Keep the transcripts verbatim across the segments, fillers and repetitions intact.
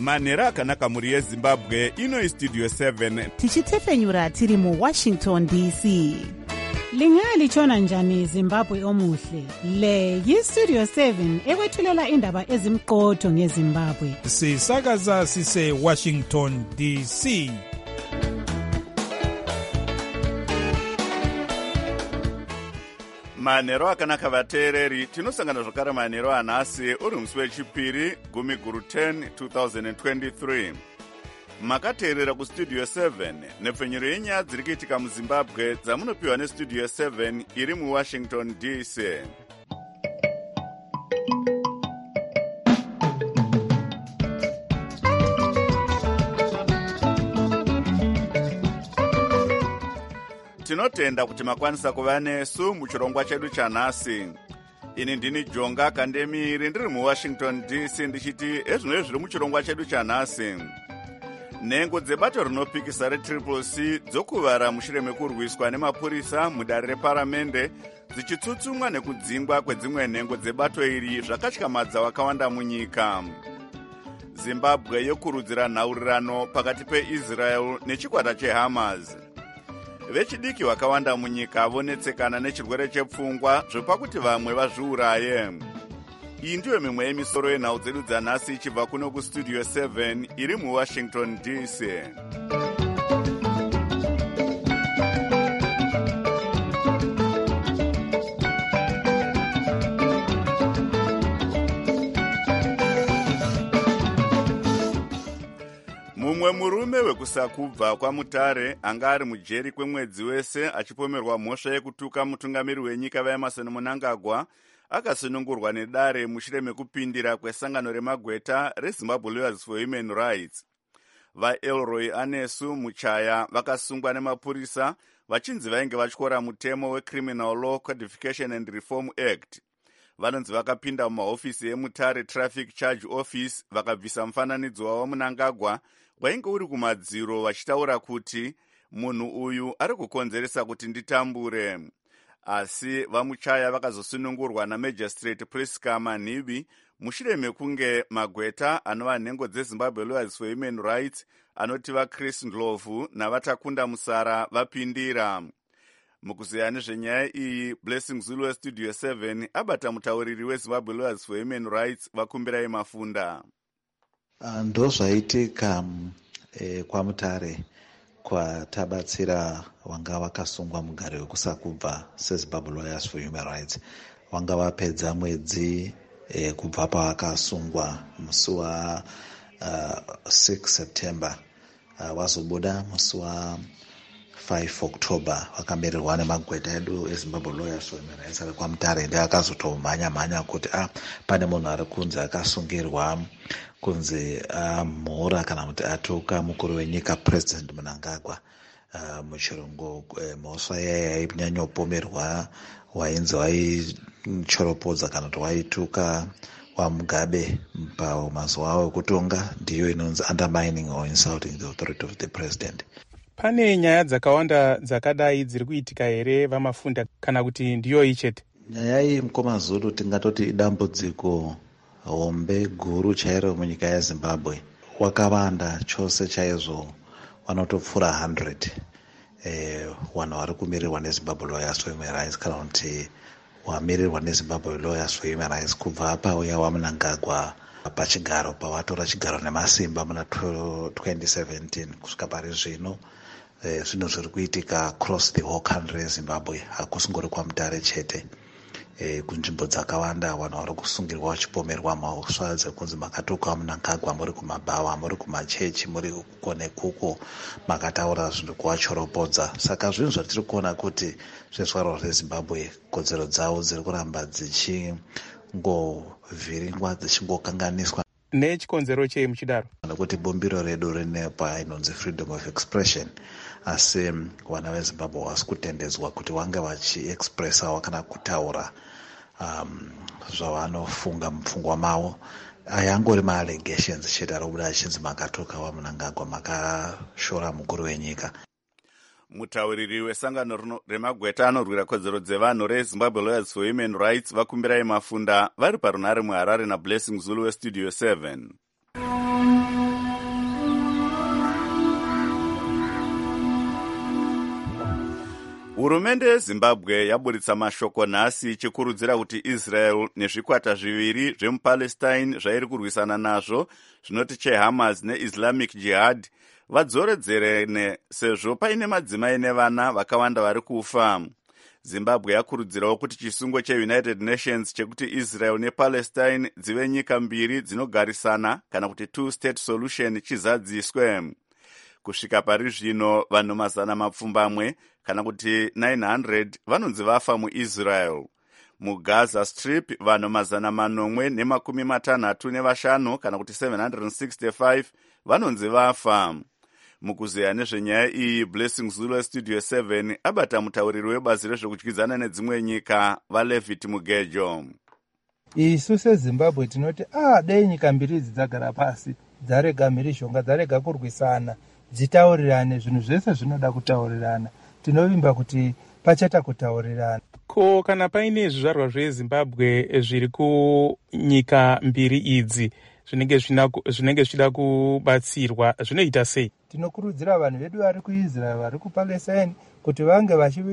manhero akanaka mhuri yezimbabwe. Ino istudio seven tichitefenyura tiri muwashington D C. Lingalitshona njani Zimbabwe omuhle? Le yistudio seven ekwethulela indaba ezimqotho ngeZimbabwe. Sisakaza sise Washington D C. manhero akanaka vateereri, tinosangana zvakare manhero anhasi uri musi wechipiri gumi guru ten twenty twenty-three. Makateerera kustudio seven nepfenyuro yenyaya dziri kuitika muzimbabwe dzamunopiwa nestudio seven iri muwashington D C. Tinotenda kuti makwanisa kuva nesu muchirongwa chedu chanhasi. Ini ndini Jonga Kandemiri ndiri muwashington D C ndichiti ezvinoi zviri muchirongwa chedu chanhasi. Nhengo dzebato rinopikisa retriple C dzokuvara mushure mekurwiswa nemapurisa mudare reparamende dzichitsutsumwa nekudzingwa kwedzimwe nhengo dzebato iri zvakatyamadza vakawanda munyika. Zimbabwe yokurudzira nhaurirano pakati peIsrael nechikwata cheHamas. Vechidiki vakawanda munyika vonetsekana nechirwere chepfungwa zvopakuti vamwe vazviuraye. Iyi ndiyo mimwe yemisoro yenhau dzedu dzanhasi ichibva kuno kustudio seven iri muwashington D C. Mumwe murume wekusakubva kwaMutare anga ari mujeri kwemwedzi wese achipomerwa mhosva yekutuka mutungamiri wenyika vaEmerson Mnangagwa akasunungurwa nedare mushure mekupindira kwesangano remagweta reZimbabwe Lawyers for Human Rights. VaElroy Anesu Muchaya vakasungwa nemapurisa vachinzi vainge vatyora mutemo weCriminal Law Codification and Reform Act. Vanonzi vakapinda mumahofisi eMutare Traffic Charge Office vakabvisa mufananidzo wavo Mnangagwa wainge uri kumadziro vachitaura kuti munhu uyu ari kukonzeresa kuti nditambure. Asi vaMuchaya vakazosunungurwa naMagistrate Priska Manhibi mushure mekunge magweta anova nhengo dzeZimbabwe Lawyers for Human Rights anoti vaChris Ndlovu navatakunda Musara vapindira. Mukuzeya nezvenyaya iyi, Blessing Zulu westudio seven abata mutauriri weZimbabwe Lawyers for Human Rights Vakumbirai Mafunda. Ndo zvaitika e, kwaMutare kwatabatsira wanga vakasungwa mugare wekusakubva seZimbabwe Lawyers for Human Rights. Wanga vapedza mwedzi e, kubva pavakasungwa musi wa uh, six September uh, wazobuda musi wa five October vakamererwa nemagweta edu eZimbabwe Lawyers for Human Rights kwaMutare. Ndi akazotomhanya mhanya kuti ah, pane munhu ari kunzi akasungirwa kunzi amhora uh, kana kuti atuka mukuru wenyika President Mnangagwa. Uh, muchirungu uh, mhosva yaya yainyanyopomerwa wainzi waichoropodza kana kuti waituka waMugabe pamazuva avo ekutonga, ndiyo inonzi undermining or insulting the authority of the president. Pane nyaya dzakawanda dzakadai dziri kuitika here vaMafunda kana kuti ndiyo ichete? Nyaya iyi mukoma Zulu tingatoti idambudziko hombe guru chairo munyika yeZimbabwe. Wakawanda chose chaizvo vanotopfuura one hundred eh, vanhu vari kumirirwa neZimbabwe Lawyers for Human Rights kana kuti wamirirwa neZimbabwe Lawyers for Human Rights kubva pauya waMnangagwa pachigaro pavatora chigaro nemasimba muna twenty seventeen kusvika pari zvino. Eh, zvino zviri kuitika across the whole country yeZimbabwe, hakusingori kwaMutare chete. E, kunzvimbo dzakawanda vanhu vari kusungirwa vachipomerwa mhosva dzekunzi makatuka Mnangagwa, muri kumabhawa, muri kumachechi, muri kukone kuko makataura zvinhu kuvachoropodza. Saka zvinhu zvatiri kuona kuti zvezvaro zveZimbabwe kodzero dzavo dziri kuramba dzichingovhiringwa dzichingokanganiswa. Nechikonzero chei muchidaro? Nekuti bumbiro redu rinepa inonzi freedom of expression, asi vana veZimbabwe vasi kutendedzwa kuti vange vachiexpressawo kana kutaura um, zvavanofunga mupfungwa mavo. Ayangori maallegations chete ari kubuda achinzi makatuka waMnangagwa, makashora mukuru wenyika. Mutauriri wesangano remagweta anorwira kodzero dzevanhu reZimbabwe Lawyers for Human Rights Vakumbirai Mafunda vari parunhare muHarare naBlessing Zulu westudio seven. Hurumende yeZimbabwe yaburitsa mashoko nhasi ichikurudzira kuti Israel nezvikwata zviviri zvemupalestine zvairi kurwisana nazvo zvinoti cheHamas neIslamic Jihad vadzoredzerene sezvo paine madzimai nevana vakawanda vari kufa. Zimbabwe yakurudzirawo kuti chisungo cheUnited Nations chekuti Israel nePalestine dzive nyika mbiri dzinogarisana kana kuti two-state solution chizadziswe. Kusvika pari zvino vanhu mazana mapfumbamwe kana kuti nine hundred vanonzi vafa muIsrael. MuGaza Strip vanhu mazana manomwe nemakumi matanhatu nevashanu kana kuti seven hundred sixty-five vanonzi vafa. Mukuzeya nezvenyaya iyi, Blessing Zulu Studio seven abata mutauriri webazi rezvekudyidzana nedzimwe nyika vaLevit Mugejo. Isu seZimbabwe tinoti ah dai nyika mbiri idzi dzagara pasi dzarega mhirishonga dzarega kurwisana dzitaurirane zvinhu zvese zvinoda kutaurirana. Tinovimba kuti pachata kutaurirana. Ko kana paine zvizvarwa zveZimbabwe zviri kunyika mbiri idzi zvinenge zvinenge zvida kubatsirwa zvinoita sei? Tinokurudzira vanhu vedu vari kuIsrael vari kuPalestine kuti vange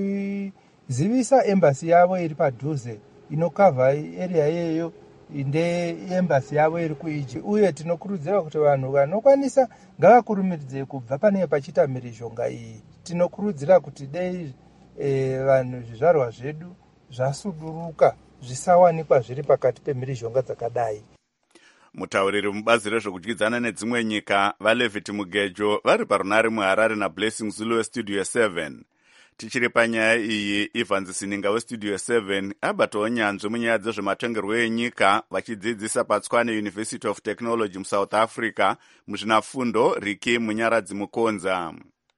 vachizivisa embassy yavo iri padhuze inokavha area yeyo inde embassy yavo iri kuIchi, uye tinokurudzira kuti vanhu vanokwanisa ngavakurumidze kubva pane pachita mhirishonga iyi. Tinokurudzira kuti dei e, vanhu zvizvarwa zvedu zvasuduruka zvisawanikwa zviri pakati pemhirishonga dzakadai. Mutauriri mubazi rezvekudyidzana nedzimwe nyika vaLevit Mugejo vari parunare muHarare naBlessing Zulu weStudio seven. Tichiri panyaya iyi, Ivan Sininga weStudio seven abatawo nyanzvi munyaya dzezvematongerwo enyika vachidzidzisa paTswane University of Technology muSouth Africa muzvinafundo Riki Munyaradzi Mukonza.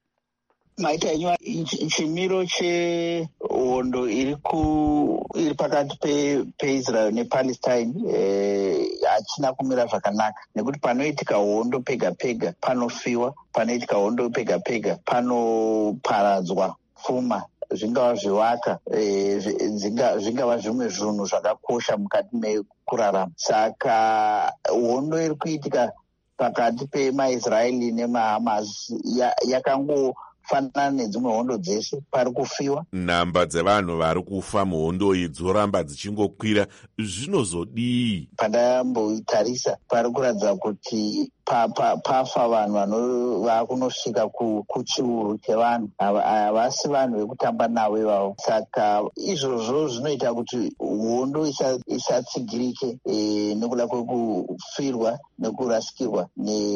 Maita yenyu chimiro chehondo iri ku iri pakati pe peIsrael nePalestine eh hachina kumira zvakanaka nekuti panoitika hondo pega pega panofiwa, panoitika hondo pega pega panoparadzwa pfuma, zvingava zvivaka eh zvingava zvimwe zvinhu zvakakosha mukati mekurarama. Saka hondo iri kuitika pakati pemaIsraeli nemaHamas yakango fanana nedzimwe hondo dzese, pari kufiwa. Namba dzevanhu vari kufa muhondo iyi dzoramba dzichingokwira, zvinozodii? Pandamboitarisa pari kuratidza kuti pafa pa, pa vanhu vakunosvika kuchiuru chevanhu, havasi vanhu vekutamba navo ivavo. Saka izvozvo zvinoita kuti hondo isatsigirike e, nekuda kwekufirwa nekurasikirwa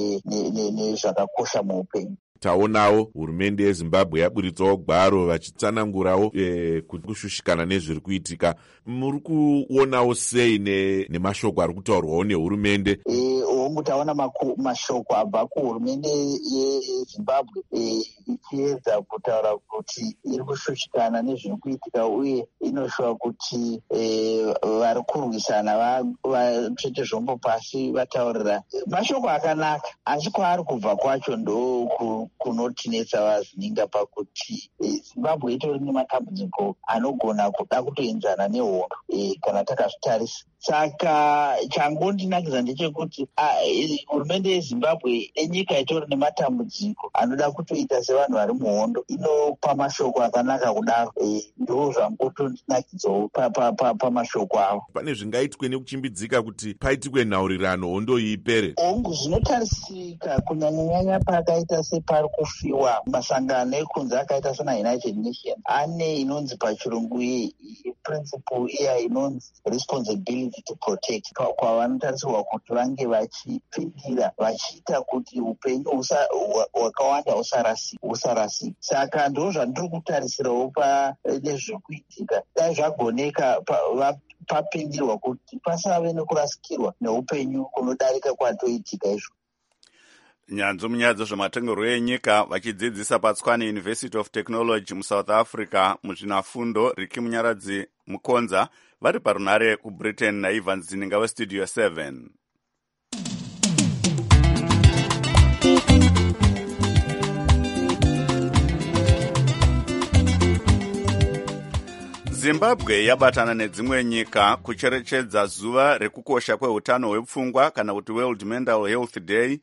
nezvakakosha muupenyu. Taonawo hurumende yeZimbabwe yaburitsawo gwaro vachitsanangurawo e, kushushikana nezviri kuitika. Muri kuonawo sei nemashoko ari kutaurwawo nehurumende? E, hongu taona mashoko abva kuhurumende yeZimbabwe ichiedza e, kutaura kuti iri kushushikana nezviri kuitika uye inoshuva kuti e, vari kurwisana vatsvete zvombo pasi vataurira. Mashoko akanaka, asi kwaari kubva kwacho ndo ku kunotinetsa vazininga pakuti e, Zimbabwe itori nematambudziko anogona kuda kutoenzana nehondo e, kana takazvitarisa. Saka changondinakidza ndechekuti hurumende yeZimbabwe enyika itori nematambudziko anoda kutoita sevanhu vari muhondo inopa mashoko akanaka kudaro. E, ndo zvangotondinakidzawo pamashoko pa, pa, avo. Pane zvingaitwe nekuchimbidzika kuti paitikwe nhaurirano hondo iyi ipere? Hongu zvinotarisika kunyanyanyanya pakaita separi kufiwa. Masangano ekunze akaita sana United Nations ane inonzi pachirungu principle iya inonzi responsibility to protect, kwavanotarisirwa kuti vange vachipindira vachiita kuti upenyu hwakawanda husarasika. Saka ndo zvandiri kutarisirawo panezvekuitika. Dai zvagoneka papindirwa kuti pasave nekurasikirwa neupenyu kunodarika kwatoitika izvo. Nyanzvi munyaya dzezvematongerwo enyika vachidzidzisa paTswane University of Technology muSouth Africa muzvinafundo Riki Munyaradzi Mukonza vari parunare kuBritain naIvan Zininga weStudio seven. Zimbabwe yabatana nedzimwe nyika kucherechedza zuva rekukosha kwehutano hwepfungwa kana kuti World Mental Health Day,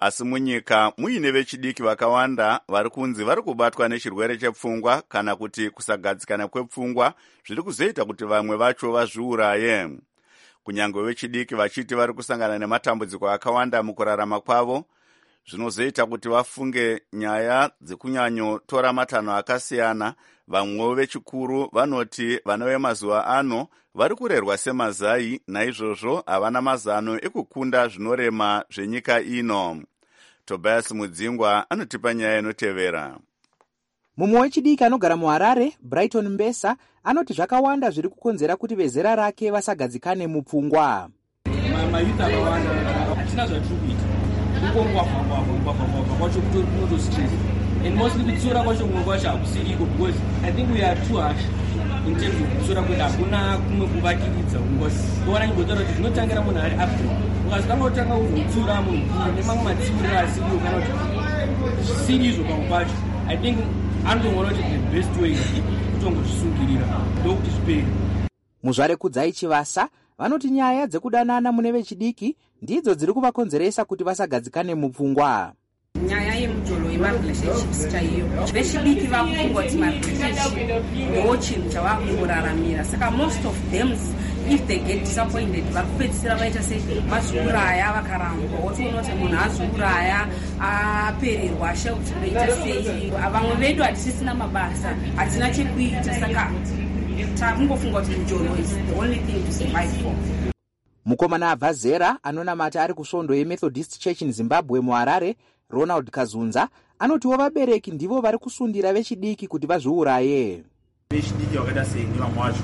asi munyika muine vechidiki vakawanda vari kunzi vari kubatwa nechirwere chepfungwa kana kuti kusagadzikana kwepfungwa zviri kuzoita kuti vamwe vacho vazviuraye. Kunyange vechidiki vachiti vari kusangana nematambudziko akawanda mukurarama kwavo, zvinozoita kuti vafunge nyaya dzekunyanyotora matanho akasiyana. Vamwewo vechikuru vanoti vana vemazuva ano vari kurerwa semazai, naizvozvo havana mazano ekukunda zvinorema zvenyika ino. Tobias Mudzingwa anotipa nyaya inotevera. Mumwe wechidiki anogara muHarare, Brighton Mbesa, anoti zvakawanda zviri kukonzera kuti vezera rake vasagadzikane mupfungwa. Mayuth akawanda hatina zvatiri kuita, kungongwavhangwavhangwavhangwa kwacho kuto stress, and mostly kutsura kwacho kumwe kwacho hakusiriko, because I think we are too harsh in terms of kutsura kwedu, hakuna kumwe kuvakiridza. Kuona nyibotaura kuti zvinotangira munhu ari Africa, ukazitanga kutanga kuzotsura munhu nemamwe matsiuriro asiriyo kana kuti zvisirizo pamwe pacho, I think andoona kuti the best way kutongozvisungirira ndokuti zviperi. Muzvare Kudzai Chivasa vanoti nyaya dzekudanana mune vechidiki ndidzo dziri kuvakonzeresa kuti vasagadzikane mupfungwa. Nyaya yemujolo yemarelationships chaiyo, vechidiki vakufungwa kuti marelationship ndochinhu chavakungораramira, saka most of them if they get disappointed vakupedzisira vaita semazviuraya vakarambwa, wotoona kuti munhu azviuraya apererwa ashauti kuita sei. Vamwe vedu hatisisina mabasa, hatina chekuita, saka takungofunga kuti mujolo is the only thing to survive for. Mukomana abva zera anonamata ari kusvondo yeMethodist Church in Zimbabwe muHarare, Ronald Kazunza, anotiwo vabereki ndivo vari kusundira vechidiki kuti vazviuraye. Vechidiki vakaita sei nevamwe vacho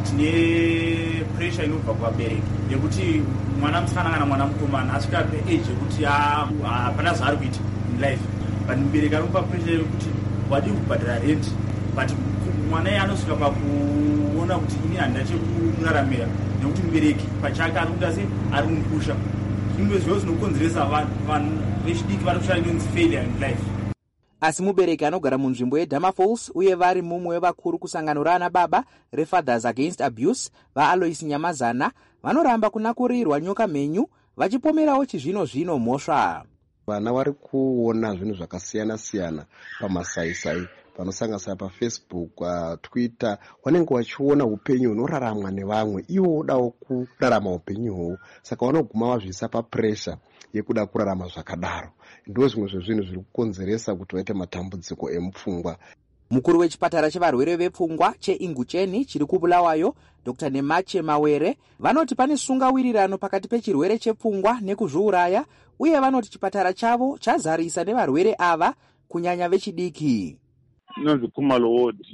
tine pressure inobva kuvabereki yekuti mwana musikana kana mwana mukomana asvika paage yekuti hapana zvaari kuita in life, but mubereki anopa pressure yekuti wadi kubhadhara rent, but mwana iye anosvika pakuona kuti ini handina chekuraramira nekuti mubereki pachake ari kuita sei ari kumupusha. Zvimwe zvivo zvinokonzeresa vanhu vechidiki vari kushaya inonzi failure in life. Asi mubereki anogara munzvimbo yeDhama Falls uye vari mumwe wevakuru kusangano raana baba reFathers Against Abuse vaAlois Nyamazana vanoramba kunakurirwa nyoka mhenyu vachipomerawo chizvino zvino mhosva. Vana vari kuona zvinhu zvakasiyana siyana pamasaisai panosanganisira paFacebook, uh, Twitter, vanenge vachiona upenyu hunoraramwa nevamwe, ivo vodawo kurarama upenyu, saka vanoguma vazvisa papressure yekuda kurarama zvakadaro. Ndo zvimwe zvezvinhu zviri kukonzeresa kuti vaite matambudziko emupfungwa. Mukuru wechipatara chevarwere vepfungwa cheIngucheni chiri kuBulawayo, Doctor Nemache Mawere, vanoti pane sungawirirano pakati pechirwere chepfungwa nekuzviuraya, uye vanoti chipatara chavo chazarisa nevarwere ava kunyanya vechidiki. Inonzi Khumalo Ward,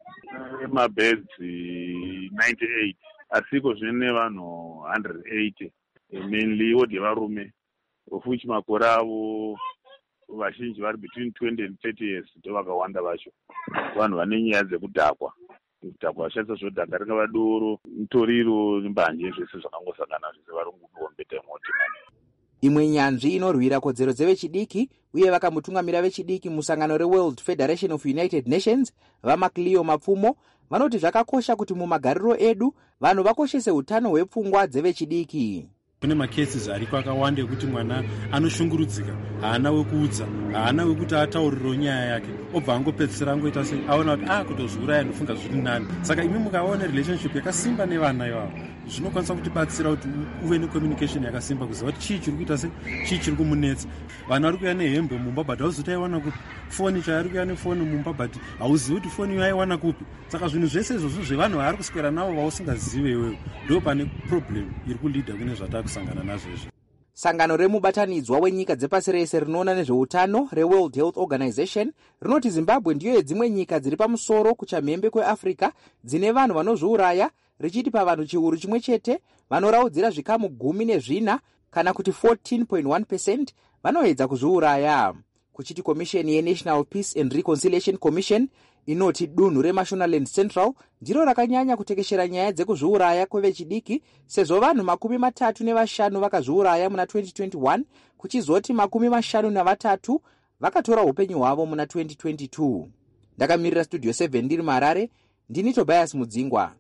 emabeds ninety-eight, asiko zvine vanhu one hundred eighty, mainly ward yevarume, of which makore avo vazhinji vari between twenty and thirty years, ndo vakawanda vacho. Vanhu vane nyaya dzekudhakwa, kudhakwa vashandisa zvodhaka ringa vadoro, mutoriro, mbanje, zvese zvakangosangana zvese vari kungombeta imoti. Imwe nyanzvi inorwira kodzero dzevechidiki uye vakamutungamira vechidiki musangano reWorld Federation of United Nations vaMacleo Mapfumo vanoti zvakakosha kuti mumagariro edu vanhu vakoshese utano hwepfungwa dzevechidiki. Kune macases ariko akawanda ekuti mwana anoshungurudzika, haana wekuudza, haana wekuti ataurire nyaya yake, obva angopedzisira angoita sei aona kuti ah kutozviuraya ndofunga zviri nani. Saka imi mukaona relationship yakasimba nevana ivavo, zvinokwanisa kutibatsira kuti uve necommunication yakasimba kuziva kuti chii chiri kuita sei, chii chiri kumunetsa. Vana vari kuuya nehembe mumba but hauzivi kuti aiwana kupi, foni chaari kuuya nefoni mumba but hauzivi kuti foni iyo aiwana kupi. Saka zvinhu zvese izvozvo zvevanhu vaari kuswera navo vausingazive iwewe, ndo pane problem iri kulidha kune zvatakusangana nazvo izvi. Sangano remubatanidzwa wenyika dzepasi rese rinoona nezveutano reWorld Health Organization rinoti Zimbabwe ndiyo yedzimwe nyika dziri pamusoro kuchamhembe kweAfrica dzine vanhu vanozviuraya, richiti pavanhu chiuru chimwe chete vanoraudzira zvikamu gumi nezvina kana kuti fourteen point one percent vanoedza kuzviuraya. Kuchiti komisheni yeNational Peace and Reconciliation Commission inoti dunhu reMashonaland Central ndiro rakanyanya kutekeshera nyaya dzekuzviuraya kwevechidiki, sezvo vanhu makumi matatu nevashanu vakazviuraya muna twenty twenty-one, kuchizoti makumi mashanu navatatu vakatora upenyu hwavo muna twenty twenty-two. Ndakamirira Studio seven ndiri Harare, ndini Tobias Mudzingwa.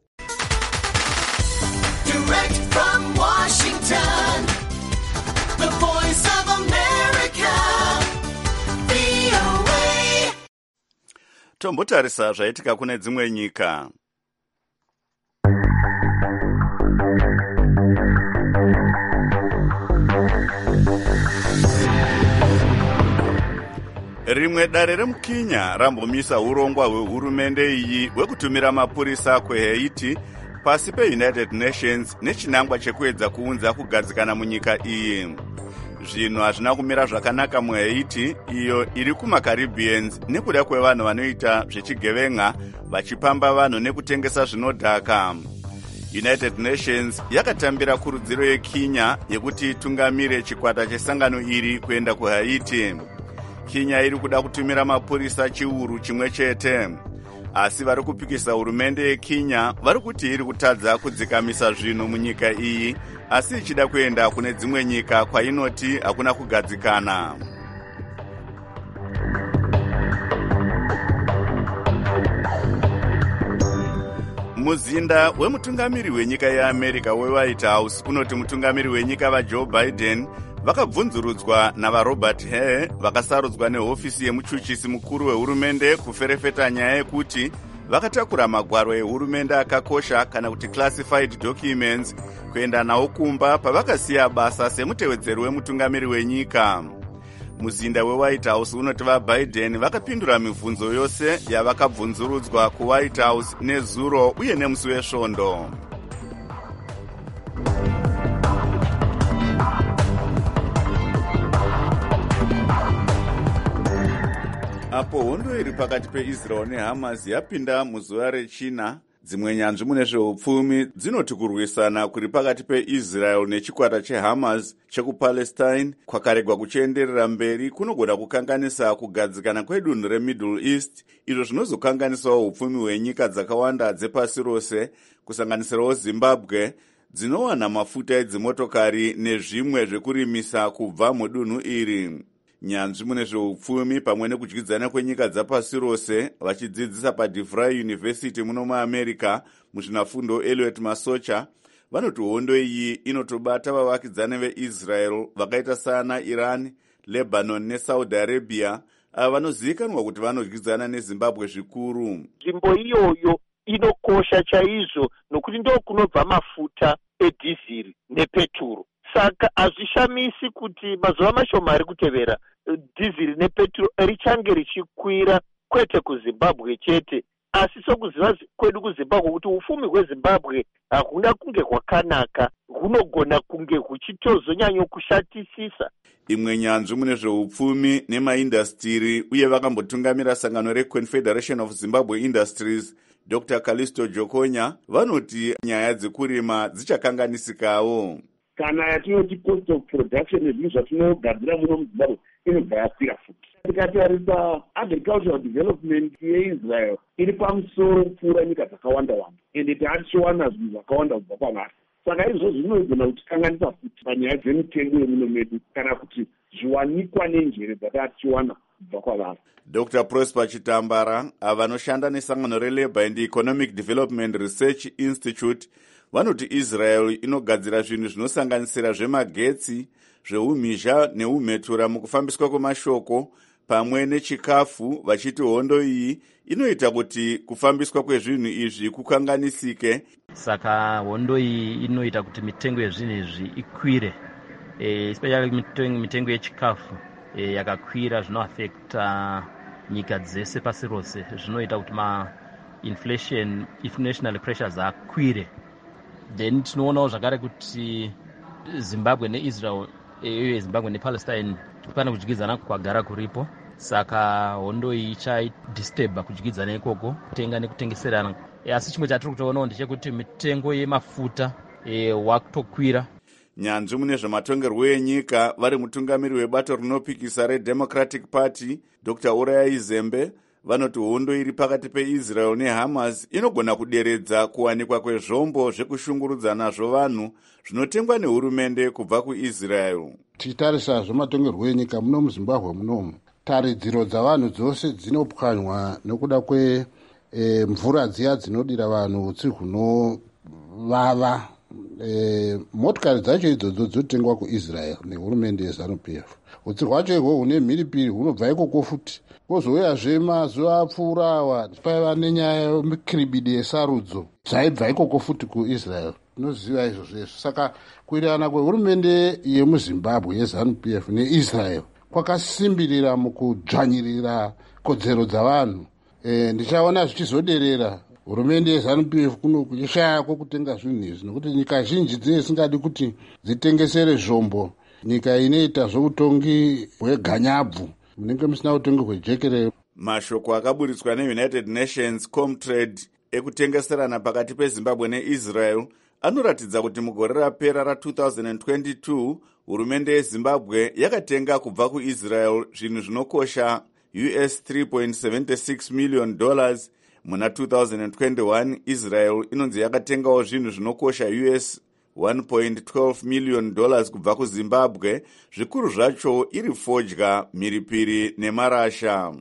Direct from Washington, the voice of America. tombotarisa zvaitika kune dzimwe nyika. Rimwe dare remuKenya rambomisa urongwa hwehurumende iyi hwekutumira mapurisa kuHaiti pasi peUnited Nations nechinangwa chekuedza kuunza kugadzikana munyika iyi. Zvinhu hazvina kumira zvakanaka muHaiti, iyo iri kumaCaribbeans, nekuda kwevanhu vanoita zvechigevenga vachipamba vanhu nekutengesa zvinodhaka. United Nations yakatambira kurudziro yeKenya yekuti itungamire chikwata chesangano iri kuenda kuHaiti. Kenya iri kuda kutumira mapurisa chiuru chimwe chete. Asi vari kupikisa hurumende yeKenya vari kuti iri kutadza kudzikamisa zvinhu munyika iyi, asi ichida kuenda kune dzimwe nyika kwainoti hakuna kugadzikana. Muzinda wemutungamiri wenyika yeAmerica weWhite House unoti mutungamiri wenyika vaJoe Biden vakabvunzurudzwa navaRobert Hare vakasarudzwa nehofisi yemuchuchisi mukuru wehurumende kuferefeta nyaya yekuti vakatakura magwaro ehurumende akakosha kana kuti classified documents kuenda nawo kumba pavakasiya basa semutevedzeri wemutungamiri wenyika. Muzinda weWhite House unoti vaBiden vakapindura mibvunzo yose yavakabvunzurudzwa kuWhite House nezuro uye nemusi wesvondo. Apo hondo iri pakati peIsrael neHamas yapinda muzuva rechina, dzimwe nyanzvi mune zveupfumi dzinoti kurwisana kuri pakati peIsrael nechikwata cheHamas chekupalestine kwakaregwa kuchienderera mberi kunogona kukanganisa kugadzikana kwedunhu reMiddle East, izvo zvinozokanganisawo upfumi hwenyika dzakawanda dzepasi rose, kusanganisirawo Zimbabwe dzinowana mafuta edzimotokari nezvimwe zvekurimisa kubva mudunhu iri. Nyanzvi mune zveupfumi pamwe nekudyidzana kwenyika dzapasi rose vachidzidzisa paDeVry University muno muAmerica muzvinafundo Elliot Masocha vanoti hondo iyi inotobata vavakidzani veIsrael vakaita sana Iran, Lebanon neSaudi Arabia ava vanozivikanwa kuti vanodyidzana neZimbabwe zvikuru. Nzvimbo iyoyo inokosha chaizvo nokuti ndo kunobva mafuta edhiziri nepeturo. Saka hazvishamisi kuti mazuva mashoma ari kutevera dhiziri nepeturo richange richikwira, kwete kuZimbabwe chete asi sokuziva kwedu kuZimbabwe kuti ufumi hweZimbabwe hakuna kunge hwakanaka, hunogona kunge huchitozonyanya kushatisisa. Imwe nyanzvi mune zveupfumi nemaindastiri uye vakambotungamira sangano reConfederation of Zimbabwe Industries Doctor Callisto Jokonya vanoti nyaya dzekurima dzichakanganisikawo. Kana yatinoti cost of production nezvinhu zvatinogadzira muno muZimbabwe inobva yakwira futi. Tikatarisa agricultural development yeIsrael iri pamusoro kupfuura nyika dzakawanda wanda ende taatichiwana zvinhu zvakawanda kubva kwavari. Saka izvozvo zvinogona kutikanganisa futi panyaya dzemitengo yemuno medu kana kuti zviwanikwa nenjere dzataatichiwana kubva kwavari. Doctor Prosper Chitambara avanoshanda nesangano reLabour and Economic Development Research Institute vanoti Israel inogadzira zvinhu zvinosanganisira zvemagetsi, zveumhizha neumhetura mukufambiswa kwemashoko pamwe nechikafu, vachiti hondo iyi inoita kuti kufambiswa kwezvinhu izvi kukanganisike. Saka hondo iyi inoita kuti mitengo yezvinhu izvi ikwire, especially mitengo, mitengo yechikafu e, yakakwira zvinoaffecta nyika dzese pasi rose, zvinoita kuti ma inflation, inflationary pressures akwire. Then tinoonawo zvakare kuti Zimbabwe neIsrael uye Zimbabwe nePalestine pane kudyidzana kwagara kuripo, saka hondo iyi ichadisturba kudyidzana ikoko, kutenga nekutengeserana. E, asi chimwe chatiri kutoonawo ndechekuti mitengo yemafuta e, wakutokwira. Nyanzvi mune zvematongerwo enyika vari mutungamiri webato rinopikisa reDemocratic Party Doctor Uriah Zembe vanoti hondo iri pakati peIsrael neHamas inogona kuderedza kuwanikwa kwezvombo zvekushungurudza nazvo vanhu zvinotengwa nehurumende kubva kuIsrael. Tichitarisa zvematongerwo enyika muno muZimbabwe munomu, taridziro dzavanhu dzose dzinopwanywa nekuda kwe e, mvura dziya dzinodira vanhu utsi hunovava, e, motikari dzacho idzodzo dzotengwa kuisrael nehurumende yeZANU-P F. utsi hwacho ihwo hune mhiripiri hunobva ikoko futi. Kwozouyazve mazuva apfuura awa paiva nenyaya yemikiribidi yesarudzo dzaibva ikoko futi kuisrael. Tinoziva izvo zvesvo. Saka kuwirirana kwehurumende yemuzimbabwe yeZANU-P F neisrael kwakasimbirira mukudzvanyirira kodzero dzavanhu. E, ndichaona zvichizoderera hurumende yeZANU-P F kuno kuchishaya kwokutenga zvinhu izvi nekuti nyika zhinji dzinosingadi kuti dzitengesere zvombo nyika inoita zvoutongi hweganyabvu munenge musina utongi hwejekerere. Mashoko akaburitswa neUnited Nations Comtrade ekutengeserana pakati peZimbabwe neIsrael anoratidza kuti mugore rapera ra-twenty twenty-two hurumende yeZimbabwe yakatenga kubva kuIsrael zvinhu zvinokosha U S three point seven six million dollars. Muna twenty twenty-one Israel inonzi yakatengawo zvinhu zvinokosha U S one point one two million dollars kubva kuZimbabwe, zvikuru zvacho iri fodya, mhiripiri nemarasha.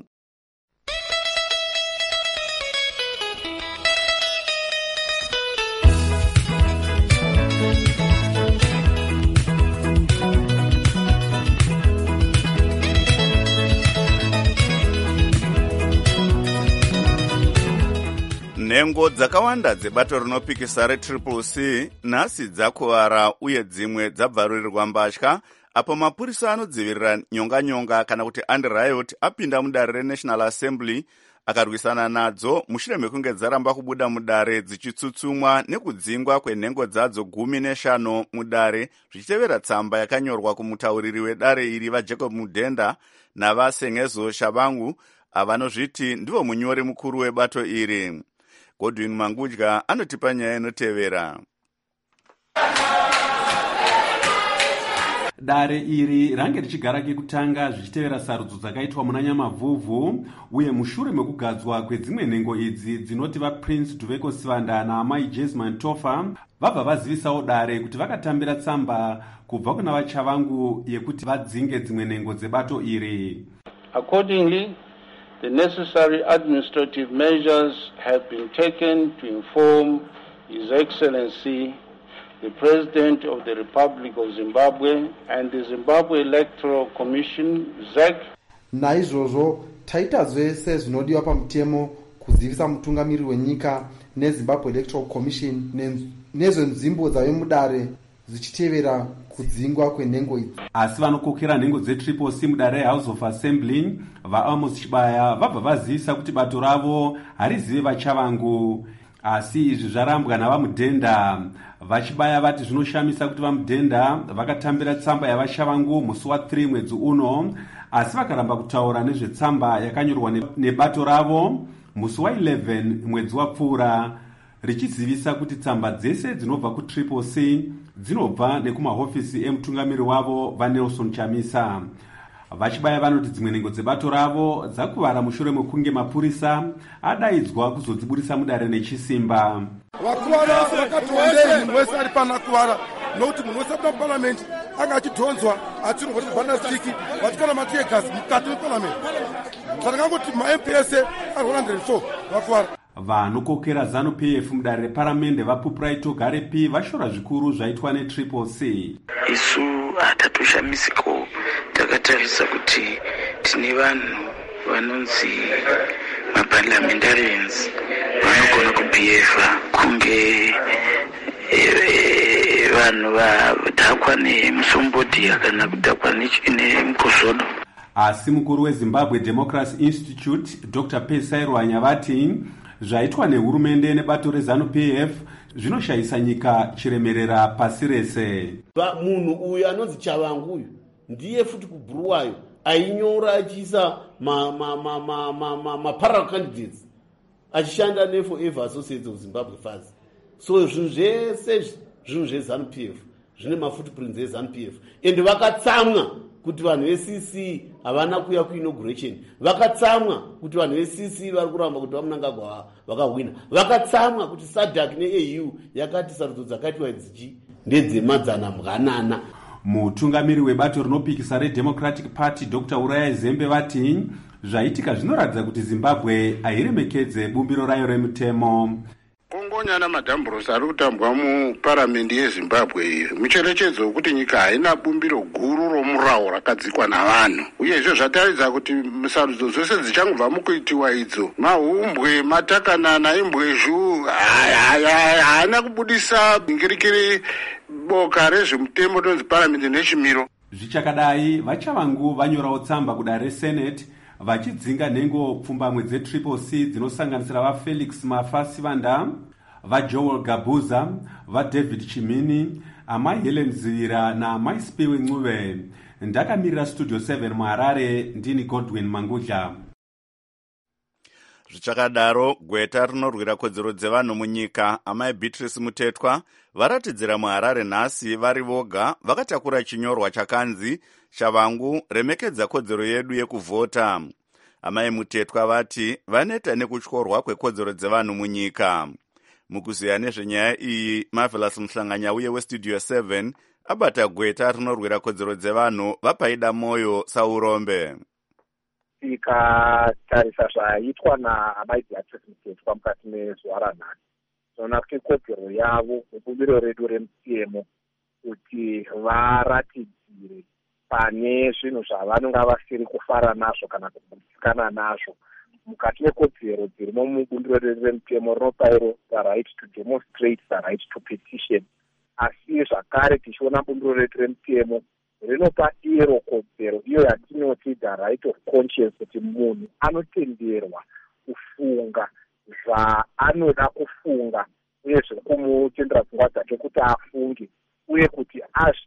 Nhengo dzakawanda dzebato rinopikisa retriple C nhasi dzakuvara uye dzimwe dzabvarurirwa mbatya apo mapurisa anodzivirira nyonga-nyonga kana kuti anti-riot apinda mudare reNational Assembly akarwisana nadzo mushure mekunge dzaramba kubuda mudare dzichitsutsumwa nekudzingwa kwenhengo dzadzo gumi neshanu mudare zvichitevera tsamba yakanyorwa kumutauriri wedare iri vaJacob Mudenda navaSengezo Shabangu avanozviti ndivo munyori mukuru webato iri. Godwin Mangudya anotipa nyaya inotevera. Dare iri range richigara kekutanga zvichitevera sarudzo dzakaitwa muna Nyamavhuvhu uye mushure mekugadzwa kwedzimwe nhengo idzi dzinoti vaPrince Duveko Sivanda naamai Jesman Tofa vabva vazivisawo dare kuti vakatambira tsamba kubva kuna vaChavangu yekuti vadzinge dzimwe nhengo dzebato iri. Accordingly, the necessary administrative measures have been taken to inform His Excellency the President of the Republic of Zimbabwe and the Zimbabwe Electoral Commission, Z E C. Naizvozvo taita zvese zvinodiwa pamutemo kudzivisa mutungamiri wenyika neZimbabwe Electoral Commission nezvenzvimbo dzave mudare zichitevera kudzingwa kwenhengo idzi. Asi vanokokera nhengo dzetriple C mudare House of Assembly vaAmos Chibaya vabva vazivisa kuti bato ravo harizive vaChavangu. Asi izvi zvarambwa navaMudenda. VaChibaya vati zvinoshamisa kuti vaMudenda vakatambira tsamba yavaChavangu musi wa three mwedzi uno, asi vakaramba kutaura nezvetsamba yakanyorwa nebato ravo musi wa eleven mwedzi wapfuura, richizivisa kuti tsamba dzese dzinobva kutriple C dzinobva nekumahofisi emutungamiri wavo vaNelson Chamisa. VaChibaya vanoti dzimwe nhengo dzebato ravo dzakuvara mushure mekunge mapurisa adaidzwa kuzodziburisa mudare nechisimba. Vakuvara vakati wandei munhu wese ari pana kuvara nokuti munhu wese apinda muparamendi anga achidhonzwa achirwa nebhandastiki vatikana matiegas mukati meparamendi. Saka ndingangoti maM P ese ari one hundred four vakuvara. Vanokokera ZANU-P F mudare reparamende vaPupraito Garepi vashora zvikuru zvaitwa netriple C. Isu hatatoshamisiko takatarisa kuti tine vanhu vanonzi maparliamentarians vanogona kubhievha kunge vanhu vadhakwa nemusombodiya kana kudhakwa nemukozodo. Asi mukuru weZimbabwe Democracy Institute Doctor Pesai Rwanya vati zvaitwa nehurumende nebato reZANU-P F zvinoshayisa nyika chiremerera pasi rese. Munhu uyu anonzi Chavangu uyu ndiye futi kubhuruwayo ainyora achiisa maparallel candidates achishanda neForever Associates of Zimbabwe First. So zvinhu zvese zvinhu zveZANU-P F zvine mafootprints eZANU-P F ende vakatsamwa kuti vanhu veC C havana kuya kuinauguration, vakatsamwa kuti vanhu veC C vari kuramba kuti vaMnangagwa vakahwina, vakatsamwa kuti SADC neA U yakati sarudzo dzakaitwa idzichi ndedzemadzana mwanana. Mutungamiri webato rinopikisa reDemocratic Party Doctor Uraya Zembe vati zvaitika zvinoratidza kuti Zimbabwe hairemekedze bumbiro rayo remutemo. onyana madhamburosi ari kutambwa muparamende yezimbabwe iyi mucherechedzo wekuti nyika haina bumbiro guru romurawo rakadzikwa navanhu uyezve zvataridza kuti sarudzo dzose dzichangobva mukuitiwa idzo mahumbwe matakanana imbwezhu haana kubudisa ngirikiri boka rezvemutemo tonzi paramende nechimiro. Zvichakadai vachavangu vanyorawo tsamba kudare resenate vachidzinga nhengo pfumbamwe dzetriple c dzinosanganisira vafelix mafasivanda, vajoel gabuza, vadavid chimini, amai helen zivira naamai spiwe ncuve. Ndakamirira studio seven muharare ndini Godwin Mangudla. Zvichakadaro, gweta rinorwira kodzero dzevanhu munyika amai Beatrice Mutetwa varatidzira muharare nhasi vari voga vakatakura chinyorwa chakanzi Chavangu remekedza kodzero yedu yekuvhota. Amai Mutetwa vati vaneta nekutyorwa kwekodzero dzevanhu munyika. Mukuziya nezvenyaya iyi, Marvelous Muhlanganya uye westudio seven abata gweta rinorwira kodzero dzevanhu vapaida moyo Saurombe. Tikatarisa zvaitwa naamai Beatrice Mutetwa mukati mezuva ranhasi, tinoona kuti kodzero yavo nebumbiro redu remutemo kuti varatidzire pane zvinhu zvavanonga vasiri kufara nazvo kana kugutsikana nazvo mukati mekodzero dzirimo mubumbiro redu remutemo rinopa iro the right to demonstrate, the right to petition. Asi zvakare tichiona bumbiro redu remutemo rinopa iro kodzero iyo yatinoti the right of conscience, kuti munhu anotenderwa kufunga zvaanoda kufunga uyezve kumutendera pfungwa dzake kuti afunge uye kuti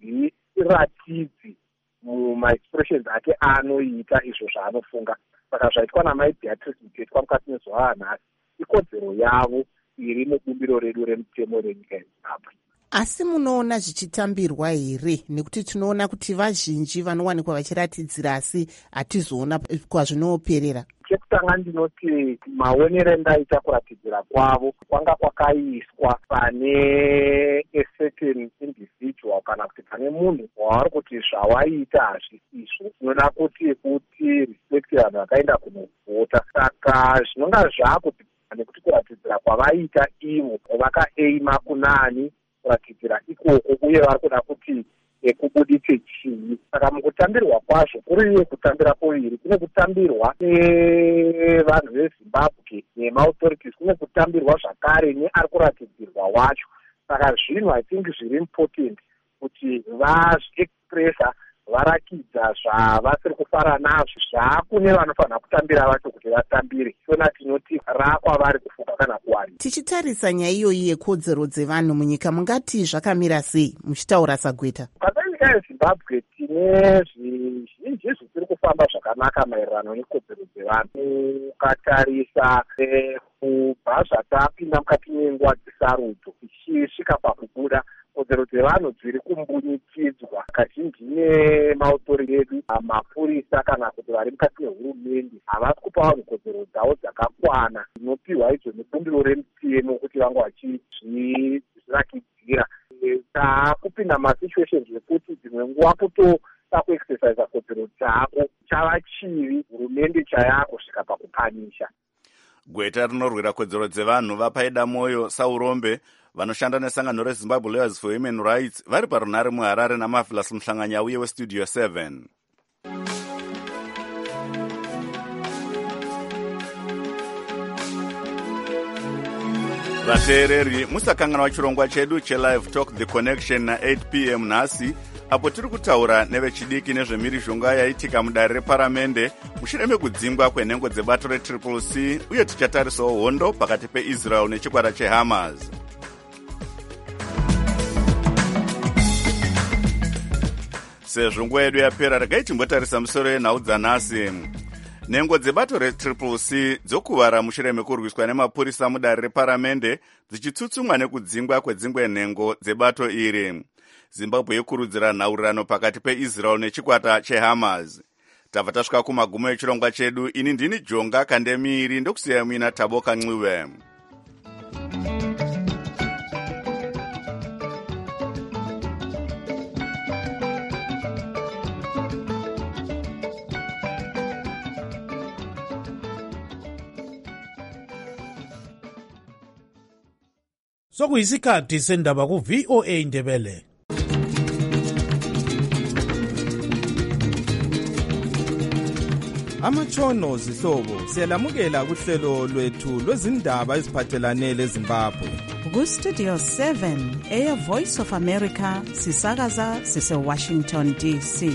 azviratidzi mumaexpressions ake anoita izvo zvaanofunga. Saka zvaitwa namai Beatrice Mutetwa mukati mezuva ranhasi ikodzero yavo iri mubumbiro redu remutemo renyika yeZimbabwe. Asi munoona zvichitambirwa here? Nekuti tinoona kuti vazhinji vanowanikwa vachiratidzira asi hatizoona kwazvinoperera. Chekutanga ndinoti maonero endaita kuratidzira kwavo kwanga kwakaiswa pane a certain individual kana kuti pane munhu wavari kuti zvawaita hazvisizvo. Tinoda kuti kuti respect vanhu vakaenda kunovhota. Saka zvinonga zvakuti nekuti kuratidzira kwavaita ivo vakaeima kunani kuratidzira ikoko uye vari kuda kuti ekubuditse chii. Saka mukutambirwa kwazvo kuri kutambira poiri, kune kutambirwa nevanhu veZimbabwe nemaauthorities, kune kutambirwa zvakare neari kuratidzirwa wacho. Saka zvinhu I think zviri important kuti vazviexpressa, varakidza zvavasiri kufara nazvo, zvakune vanofanira kutambira vacho kuti vatambire. Tona tinoti rakwavari kufunga kana kuwari. Tichitarisa nyaya iyoyi yekodzero dzevanhu munyika, mungati zvakamira sei muchitaura sagweta? Nyika yeZimbabwe tine zvizhinji zvisiri kufamba zvakanaka maererano nekodzero dzevanhu. Ukatarisa kubva zvatapinda mukati menguva dzesarudzo tichisvika pakubuda, kodzero dzevanhu dziri kumbunyikidzwa kazhinji nemaauthority edu, mapurisa kana kuti vari mukati mehurumende havasi kupa vanhu kodzero dzavo dzakakwana dzinopiwa idzo nebumbiro remutemo kuti vange vachizvirakidzira. Taakupinda masituations ekuti dzimwe nguva kutoda kuexercisa kodzero dzako chava chivi, hurumende chayako kusvika pakupanisha. Gweta rinorwira kodzero dzevanhu vapaida moyo Saurombe vanoshanda nesangano reZimbabwe Lawyers for Human Rights vari parunhare muHarare naMarvelous Muhlanganya uye westudio seven. Vateereri, musakanganwa chirongwa chedu chelive talk the connection na eight p m nhasi, apo tiri kutaura nevechidiki nezvemhirizhonga yaitika mudare reparamende mushure mekudzingwa kwenhengo dzebato retriple c, uye tichatarisawo hondo pakati peIsrael nechikwata cheHamas. Sezvo nguva yedu yapera, regai timbotarisa musoro yenhau dzanhasi. Nhengo dzebato retriple c dzokuvara mushure mekurwiswa nemapurisa mudare reparamende dzichitsutsumwa nekudzingwa kwedzingwe nhengo dzebato iri. Zimbabwe yokurudzira nhaurirano pakati peIsrael nechikwata cheHamas. Tabva tasvika kumagumo echirongwa chedu. Ini ndini Jonga Kandemiri, ndokusiyai muina Taboka Ncube. sokuyisikhathi sendaba ku-V O A Ndebele. Amatshono zihlobo siyalamukela kuhlelo lwethu lwezindaba eziphathelane leZimbabwe. Ku-Studio seven, Air Voice of America, sisakaza sise-Washington D C.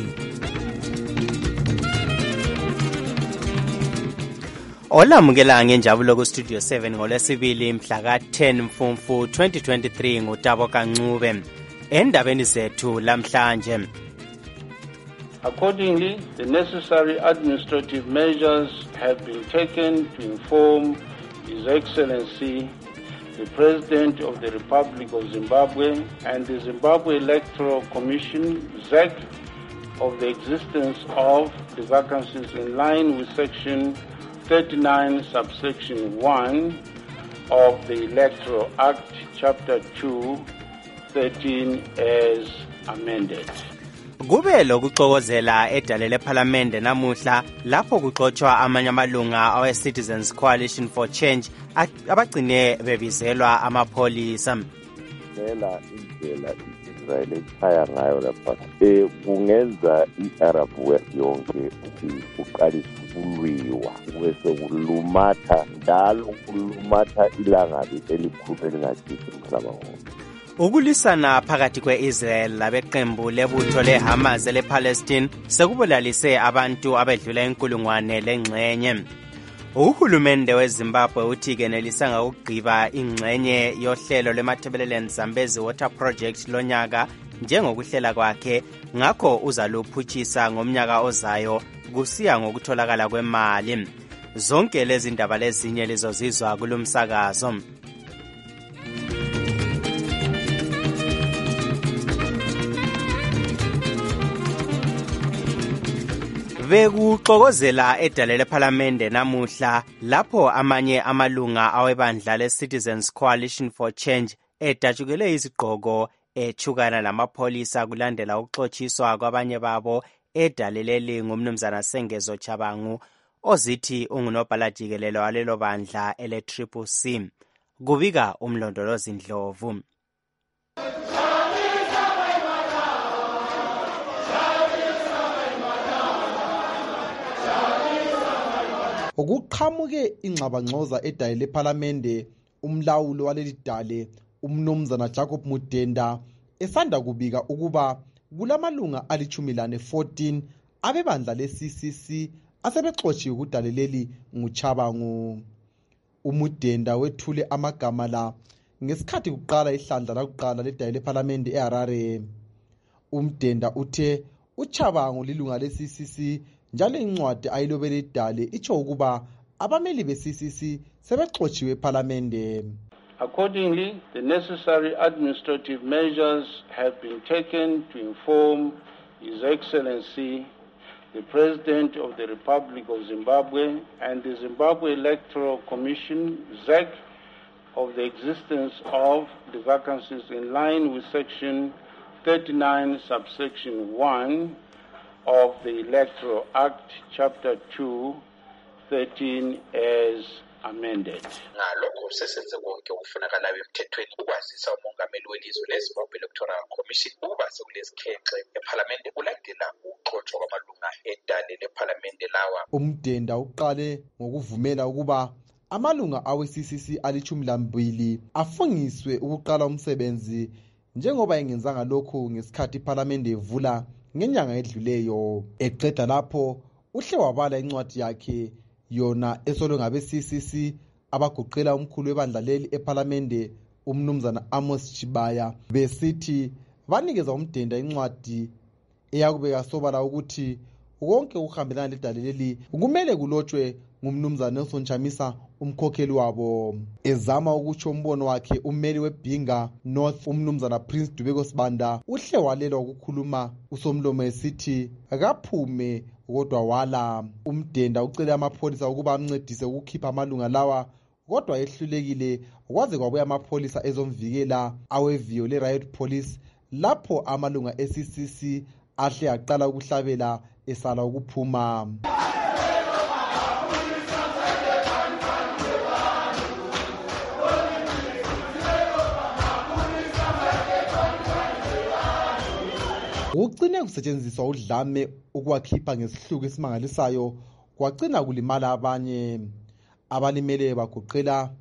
Olamukela ngenjabulo ku-Studio seven ngolwesibili mhla ka-ten Mfumfu twenty twenty-three nguTabo Kancube. Endabeni zethu lamhlanje. Accordingly, the necessary administrative measures have been taken to inform His Excellency, the President of the Republic of Zimbabwe, and the Zimbabwe Electoral Commission, Z E C, of the existence of the vacancies in line with Section thirty-nine, subsection one of the Electoral Act, Chapter two, thirteen, as amended. Kube lokuxokozela edale lePhalamende namuhla lapho kuxoxwa amanye amalunga awe Citizens Coalition for Change abagcine bebizelwa amapholisa. Lela indlela iIsrael echaya ngayo lapha eh kungenza iArab West yonke ukuthi uqalise ukulwiwa bese kulumatha njalo kulumatha ilangabi elikhulu elingajisi umhlaba wonke. Ukulisana phakathi kwe-Israel labeqembu lebutho leHamas lePalestine sekubulalise abantu abedlula inkulungwane lengxenye. Uhulumende weZimbabwe uthi kenelisa ngokugqiba ingxenye yohlelo lweMatabeleland Zambezi Water Project lonyaka njengokuhlela kwakhe, ngakho uzaluphutshisa ngomnyaka ozayo kusiya ngokutholakala kwemali. Zonke lezi ndaba lezinye lizozizwa kulumsakazo. Bekuxokozela edale lePhalamende namuhla lapho amanye amalunga awebandla leCitizens Coalition for Change edatshukele izigqoko ethukana lamapholisa kulandela ukuxotshiswa kwabanye babo edaleleli ngumnumzana Sengezo Chabangu ozithi ungunobhala jikelele walelo bandla ele-Triple C. Kubika umlondolozi Ndlovu. Ukuqhamuke ingxabangxoza edale lePhalamende, umlawuli waleli dale umnumzana Jacob Mudenda esanda kubika ukuba kulamalunga alichumi lane fourteen abebandla le-C C C asebexotshiwe kudale leli nguChabangu. Umudenda wethule amagama la ngesikhathi kuqala ihlandla lakuqala ledale lePhalamende eHarare. Umdenda uthe uChabangu lilunga le-C C C njalo incwadi ayilobele idale itsho ukuba abameli be-C C C sebexotshiwe ePhalamende. Accordingly, the necessary administrative measures have been taken to inform His Excellency, the President of the Republic of Zimbabwe, and the Zimbabwe Electoral Commission, Z E C, of the existence of the vacancies in line with Section thirty-nine, subsection one of the Electoral Act, Chapter two, thirteen, as amended. Ngalokho sesenze konke okufunakalayo emthethweni ukwazisa umongameli welizwe leZimbabwe Electoral Commission ukuba sekulesikhexe ePhalamende kulandela ukuxoxwa kwamalunga edale lePhalamende lawa. Umdenda uqale ngokuvumela ukuba amalunga awe-C C C alichumi lambili afungiswe ukuqala umsebenzi njengoba engenzanga lokho ngesikhathi iPhalamende ivula ngenyanga edluleyo. Eqeda lapho uhle wabala incwadi yakhe yona esolwe ngabe-C C C abaguqela umkhulu webandla leli ePhalamende umnumzana Amos Chibaya besithi banikeza umdenda incwadi eyakubeka sobala ukuthi konke ukuhambelana ledale leli kumele kulotshwe ngumnumzana Nelson Chamisa umkhokheli wabo. Ezama ukutsho umbono wakhe ummeli weBhinga North umnumzana Prince Dubeko Sibanda uhle walelwa ukukhuluma usomlomo esithi akaphume kodwa wala. Umdenda ucele amapholisa ukuba amncedise ukukhipha amalunga lawa kodwa ehlulekile kwaze kwabuya amapholisa ezomvikela aweviyo le-riot police lapho amalunga e-C C C ahle aqala ukuhlabela esala ukuphuma. Ukucine kusetshenziswa udlame ukwakhipha ngesihluku esimangalisayo kwagcina kulimala abanye. Abalimeleyo bagoqela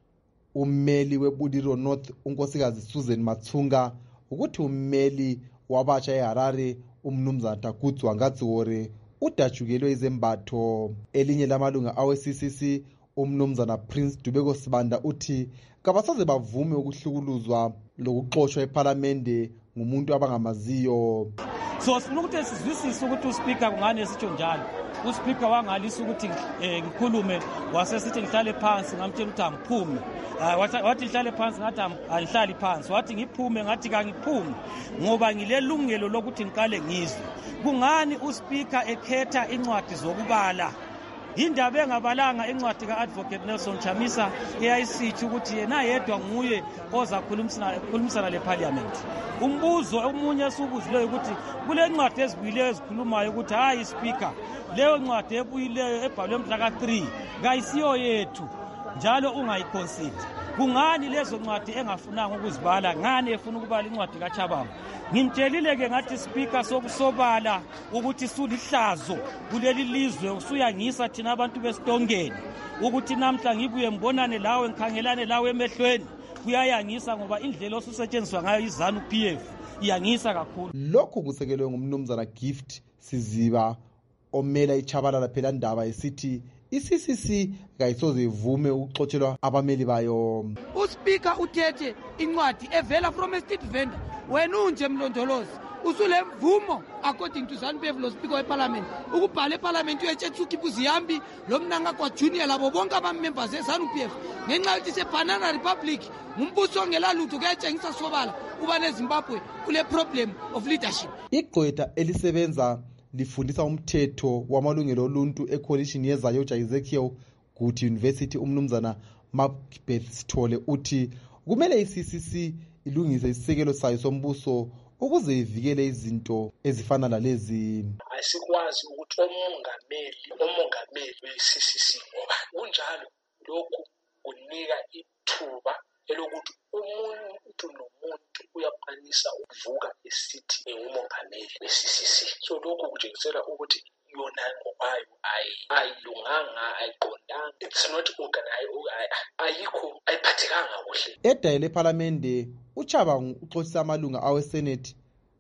ummeli weBuliro North unkosikazi Susan Matsunga, ukuthi ummeli wabatsha eHarare umnumzana Takudzwa Ngadziwore udatshukelwe izembatho. Elinye lamalunga awe-C C C umnumzana Prince Dubeko Sibanda uthi kabasaze bavume ukuhlukuluzwa lokuxoshwa eParliament ngumuntu abangamaziyo. So sifuna ukuthi sizwisise ukuthi uSpeaker kungane sitsho njalo. uSpeaker wangalisa ukuthi ngikhulume wasesithi ngihlale phansi ngamtshela ukuthi angiphume. Wathi ngihlale phansi ngathi angihlali phansi. Wathi ngiphume ngathi kangiphume ngoba ngilelungelo lokuthi ngiqale ngizwe. Kungani uSpeaker ekhetha incwadi zokubala? Indaba engabalanga incwadi ka-Advocate Nelson Chamisa eyayisithi ukuthi yena yedwa nguye oza khulumisana leParliament. Umbuzo omunye esubuzileyo ukuthi kule ncwadi ezibuyileyo ezikhulumayo ukuthi hayi Speaker, leyo ncwadi ebuyileyo ebhalwe mhla ka three kayisiyo yethu, njalo ungayiconsider. Kungani lezo ncwadi engafunanga ukuzibala? Ngani efuna ukubala incwadi kaChabangu? Ngimtshelile ke ngathi Speaker sokusobala ukuthi sulihlazo kuleli lizwe, usuyangisa thina abantu besitongeni ukuthi namhla ngibuye ngibonane lawe ngikhangelane lawe emehlweni. Kuyayangisa ngoba indlela osusetshenziswa ngayo iZanu P F iyangisa kakhulu. Lokhu kusekelwe ngumnumzana Gift Siziba omela iChabalala phela ndaba esithi i-C C C kayisoze ivume ukuxotshelwa abameli bayo. uSpeaker uthethe incwadi evela from a state vendor. Wena unje mlondolozi usule mvumo according to ZANU P F lo Speaker weParliament ukubhala eParliament uyethetha ukhipha uZiyambi lo mnanga kwa junior labo bonke abamembers eZANU P F ngenxa yokuthi seBanana Republic umbuso ongelalutho kuyatshengisa sobala uba neZimbabwe kule problem of leadership. Igqwetha elisebenza lifundisa umthetho wamalungelo oluntu ecoalition yezayo Ezekiel Guti University umnumzana Macbeth Sithole uthi kumele i-C C C ilungise isisekelo sayo sombuso ukuze ivikele izinto ezifana nalezi. Asikwazi ukuthi omongameli omongameli we-C C C ngoba kunjalo lokhu kunika ithuba elokuthi umuntu nomuntu uyaqanisa ukuvuka esithi engumongameli we-C C C. So lokhu kutshengisela ukuthi yona ngokwayo ayilunganga, ayiqondanga, it's not organized, ayikho, ayiphathekanga kuhle. Edayi leParliament uChabangu uxoxisa amalunga aweSenate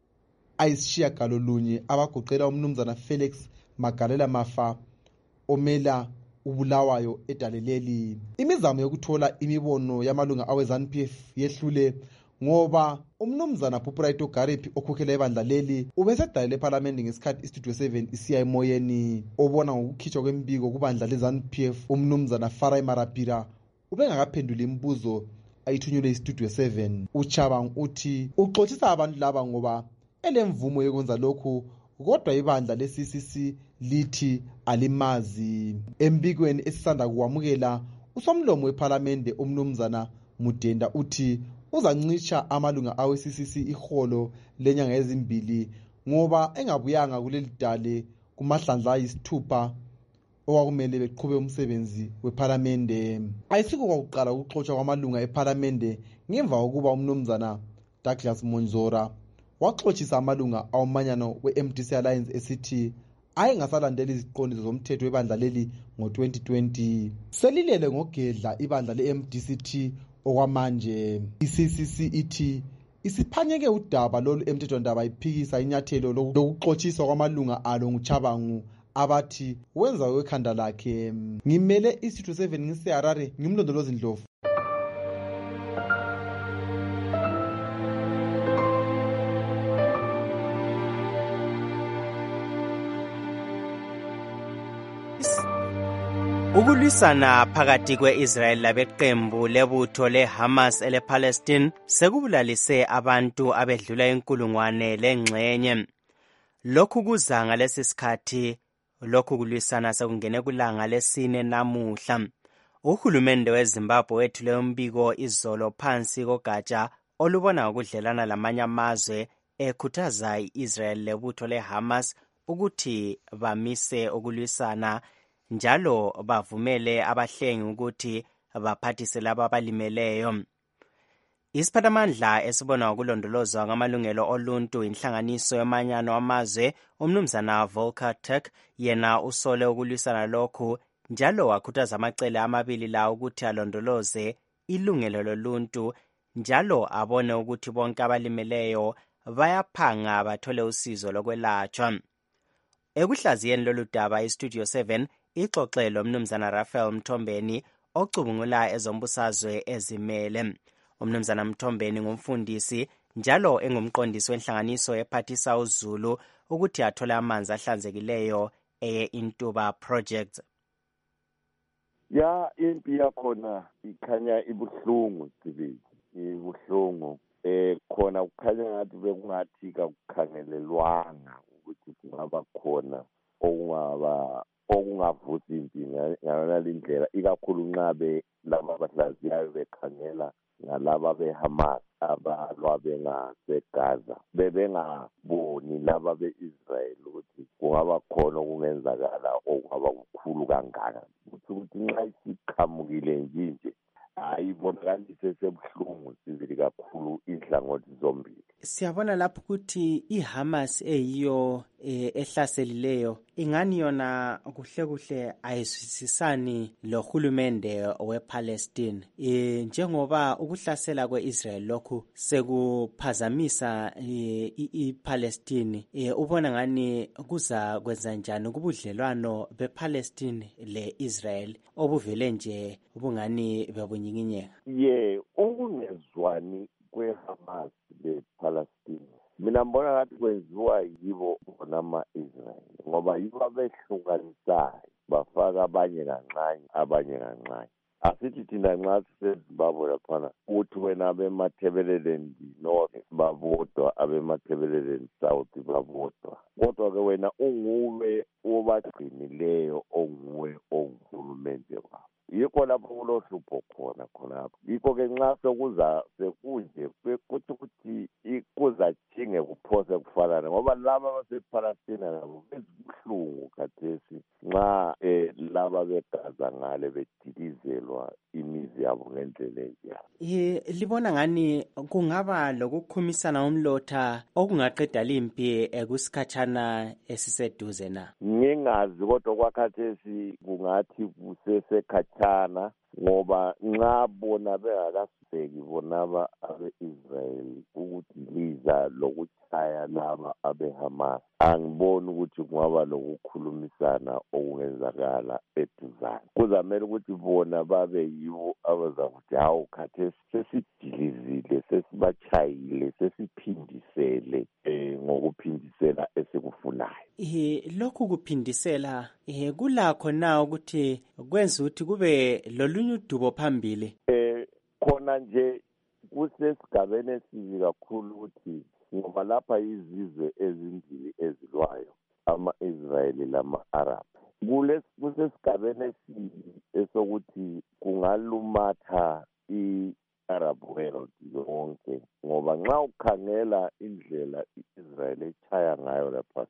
ayisishiyagalolunye abagoqela umnumzana Felix Magalela Mafa omela ubulawayo edaleleli. Imizamo yokuthola imibono yamalunga aweZANU P F yehlule ngoba umnumzana Pupraito Garipi okhokhela ibandla leli ubesedale leParliament ngesikhathi iStudio seven isiya emoyeni. Obona ngokukhitshwa kwembiko kubandla leZANU P F umnumzana Farai Marapira ubengakaphendula imibuzo ayithunyelwe iStudio seven. uChabangu uthi uxoxisa abantu laba ngoba elemvumo yokwenza lokhu, kodwa ibandla le-C C C lithi alimazi. Embikweni esisanda kuwamukela usomlomo weParliament umnumzana Mudenda uthi uzancitsha amalunga awe-C C C iholo lenyanga ezimbili ngoba engabuyanga kuleli dale kumahlandla ayisithupha okwakumele beqhube umsebenzi weParliament. Ayisiko kwakuqala ukuxotsha kwamalunga eParliament ngemva kokuba umnumzana Douglas Monzora waxoxisa amalunga awomanyano we-M D C Alliance esithi ayengasalandeli iziqondiso zomthetho webandla leli ngo-twenty twenty. Selilele ngogedla ibandla le-M D C T okwamanje. I-C C C ithi isiphanyeke udaba lolu emthethwandaba iphikisa inyathelo lokuxotshiswa kwamalunga alo nguChabangu abathi wenza wekhanda lakhe. Ngimele iStudio seven ngiseHarare, ngimlondolozi Ndlovu. Ukulwisana phakathi kwe-Israel labeqembu lebutho leHamas elePalestine sekubulalise abantu abedlula inkulungwane lengxenye. Lokhu kuza ngalesi sikhathi lokhu kulwisana sekungene kulanga lesine namuhla. Uhulumende weZimbabwe wethule umbiko izolo phansi kogatsha olubona ngokudlelana lamanye amazwe ekhuthaza i-Israel lebutho leHamas ukuthi bamise ukulwisana njalo bavumele abahlengi ukuthi baphathise laba abalimeleyo. Isiphathamandla esibona ukulondolozwa ngamalungelo oluntu inhlanganiso yamanyano amazwe umnumzana Volker Turk yena usole ukulwisana lokhu njalo wakhuthaza amacele amabili la ukuthi alondoloze ilungelo loluntu njalo abone ukuthi bonke abalimeleyo bayaphanga bathole usizo lokwelatshwa. Ekuhlaziyeni lolu daba iStudio seven ixoxelo umnumzana Raphael Mthombeni ocubungula ezombusazwe ezimele. Umnumzana Mthombeni ngumfundisi njalo engumqondisi wenhlanganiso ephathisa uZulu ukuthi athole amanzi ahlanzekileyo eye Intuba Project. Ya impi yakhona ikhanya ibuhlungu sibili ibuhlungu eh khona kukhanya ngathi bekungathi kakukhangelelwanga ukuthi kungaba khona okungaba okungavusa impi ngala indlela ikakhulu nqabe laba abahlaziyayo bekhangela ngalaba beHamas abalwa bengaseGaza bebengaboni laba beIsrael ukuthi kungaba khona okungenzakala okwaba kukhulu kangaka ukuthi nxa isiqhamukile nje ayibonakalise sebuhlungu sibili kakhulu inhlangothi zombili. Siyabona lapho ukuthi iHamas eyiyo ehlaselileyo ingani yona kuhle kuhle ayizwisisani lohulumende wePalestine e njengoba ukuhlasela kweIsrael lokhu sekuphazamisa iPalestine e ubona ngani kuza kwenza njani kubudlelwano bePalestine leIsrael obuvele nje ubungani bebunyikinyeka. Ye ukungezwani kweHamas lePalestine mina mbona ngathi kwenziwa yibo bona ama-Israel ngoba yibo abehlukanisayo bafaka abanye kancane abanye kancane. Asithi thina nxa siseZimbabwe laphana uthi wena abemathebeleleni north babodwa abemathebeleleni south babodwa kodwa ke wena unguwe obagcinileyo onguwe onguhulumende wabo. Yikho lapho kulohlupho khona khonapho. Yikho ke nxa sokuza sekunje kuthi ukuthi ikuzajinge kuphose kufanana ngoba laba basePalestine nabo bezibuhlungu khathesi nxa eh laba beGaza ngale bedilizelwa imizi yabo ngendlela enje. Eh libona ngani kungaba lokukhumisana umlotha okungaqeda limpi ekusikhatshana esiseduze na. Ngingazi kodwa kwakhathesi kungathi kusesekhatshana ngoba nxa bona bengakaseki bonaba abe-Israel ukuthi liza lokuchaya laba abeHamas angiboni ukuthi kungaba lokukhulumisana okungenzakala eduzane. Kuzamele ukuthi bona babe yibo abazakuthi hawu khathesi sesijilizile sesibachayile sesiphindisele eh ngokuphindisela esikufunayo. Eh lokhu kuphindisela eh kulakho na ukuthi kwenza ukuthi kube lolunye udubo phambili. Eh khona nje kusesigabeni esibi kakhulu ukuthi ngoba lapha izizwe ezimbili ezilwayo ama-Israeli lama-Arab kule kusesigabeni esibi esokuthi kungalumatha i-Arab world yonke ngoba nxa ukhangela indlela i-Israel echaya ngayo lapha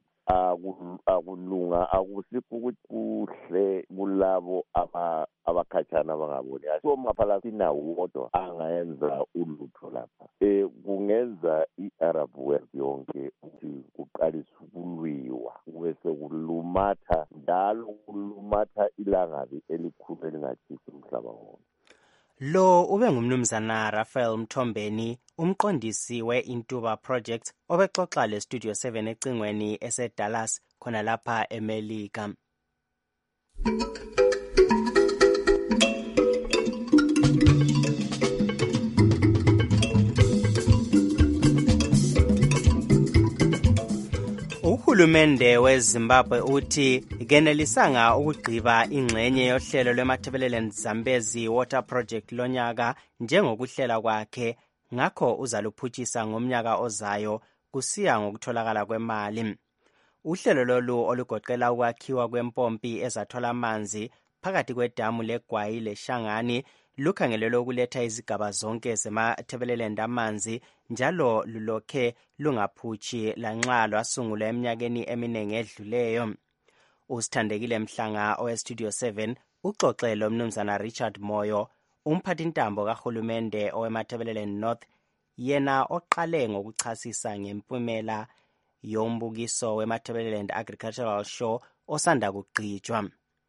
akulunga akusikho ukuthi kuhle kulabo abakhatshana abangaboni so amaPalestina wodwa angayenza ulutho lapha eh kungenza i-Arab world yonke ukuthi kuqalise ukulwiwa bese kulumatha njalo kulumatha ilangabi elikhulu elingathisi umhlaba wonke. Lo ube ngumnumzana Raphael Mthombeni umqondisi we-Intuba Project obexoxa leStudio seven ecingweni eseDallas khona lapha eMelika. Uhulumende weZimbabwe uthi kenelisanga ukugqiba ingxenye yohlelo lweMathebeleleni Zambezi Water Project lonyaka njengokuhlela kwakhe ngakho uzaluphutshisa ngomnyaka ozayo kusiya ngokutholakala kwemali. Uhlelo lolu olugoqela ukwakhiwa kwempompi ezathola amanzi phakathi kwedamu leGwayi leShangani lukhangelelwe ukuletha izigaba zonke zemathebeleleni amanzi njalo lulokhe lungaphutshi lanxa lwasungulwa eminyakeni eminengi edluleyo. Usithandekile Mhlanga oweStudio seven uxoxele umnumzana Richard Moyo umphathintambo kahulumende owemathebeleleni North yena oqale ngokuchasisa ngempumela yombukiso wemathebeleleni Agricultural Show osanda kugqitshwa.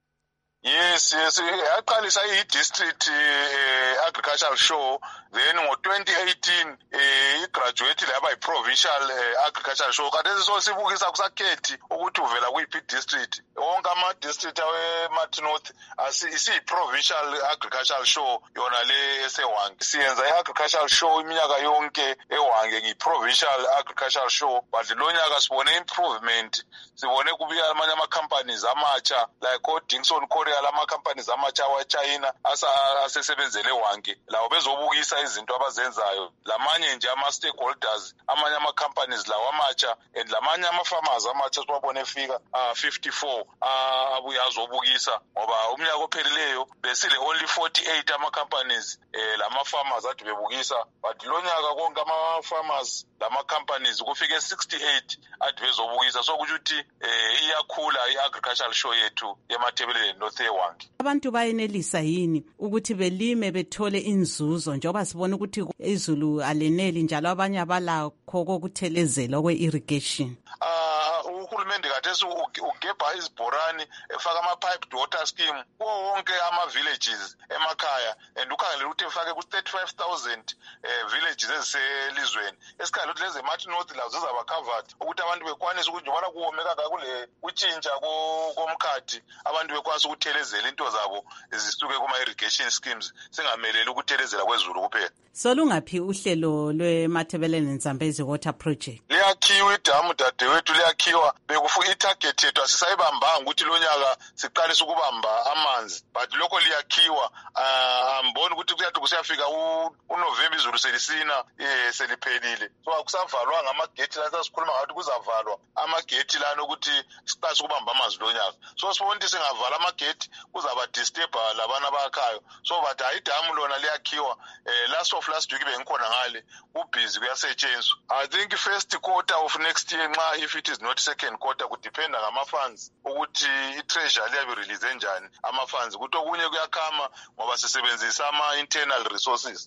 Yes, yes, yaqalisa i-district uh, agricultural show, then ngo twenty eighteen uh, i-graduate yaba i-provincial uh, agricultural show. Kade sosibukisa kusakhethi ukuthi uvela kuyiphi district. Wonke ama-district awe-Mart North isi-provincial agricultural show yona le esewange. Siyenza i-agricultural show iminyaka yonke ewange ngi-provincial agricultural show, but lo nyaka sibone improvement. Sibone kubika amanye ama-companies amatsha like o-Dingson Korea lama companies amatsha wa-China asesebenzele wange lawo bezobukisa izinto abazenzayo. Lamanye nje ama-stakeholders amanye ama-companies lawo amatsha and lamanye ama-farmers amatsha siwabone efika uh, fifty-four uh, abuye azobukisa ngoba umnyaka ophelileyo besile only forty-eight ama-companies eh, lama-farmers ade bebukisa, but lo nyaka konke ama-farmers lama-companies kufike sixty-eight ade bezobukisa. So kusho ukuthi eh, iyakhula i-agricultural show yethu yemathebeleleni North ewange. Abantu bayenelisa yini ukuthi belime bethole inzuzo njengoba sibona ukuthi izulu aleneli njalo abanye abalakho kokuthelezela okwe-irrigation? Uh, uhulumende kathesi ugebha izibhorani efaka ama-piped water scheme kuwo wonke ama-villages emakhaya, and ukhangelela ukuthi efake ku-thirty-five thousand eh, villages eziselizweni. Esikhalela ukuthi leze Mart North lazo zizaba covered ukuthi abantu bekwanisa ukuthi njobana kuwomeka kakule kutshintsha komkhathi abantu bekwanisa ukuthelezela into zabo zisuke kuma-irrigation schemes, singameleli ukuthelezela kwezulu kuphela. Solungaphi uhlelo lwe-Mathebeleleni Zambezi Water Project? Liyakhiwa idamu dadewethu, liyakhiwa. Bekufuka i-target yethu asisayibambanga ukuthi lo nyaka siqalise ukubamba amanzi, but lokho liyakhiwa. Amboni ukuthi kuyathi kusiyafika uNovember izulu selisina eh seliphelile, so akusavalwa ngamagethi la sikhuluma ngathi kuzavalwa amagethi lana ukuthi siqalise ukubamba amanzi lo nyaka. So sibona ukuthi singavala amagethi kuzaba disturb labana abakhayo, so but hayi idamu lona liyakhiwa. eh, last of last week bengikhona ngale kubhizi kuyasetshenzwa. I think first quarter of next year nxa if it is not second quarter kudependa ngama-funds ukuthi i-treasure liyabe release njani ama-funds ukuthi okunye kuyakhama ngoba sisebenzisa ama-internal resources.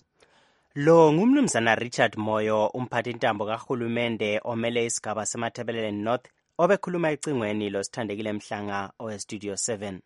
Lo ngumnumzana Richard Moyo, umphathintambo kahulumende omele isigaba semathebeleleni North obekhuluma ecingweni lo Sithandekile Mhlanga owe-Studio seven.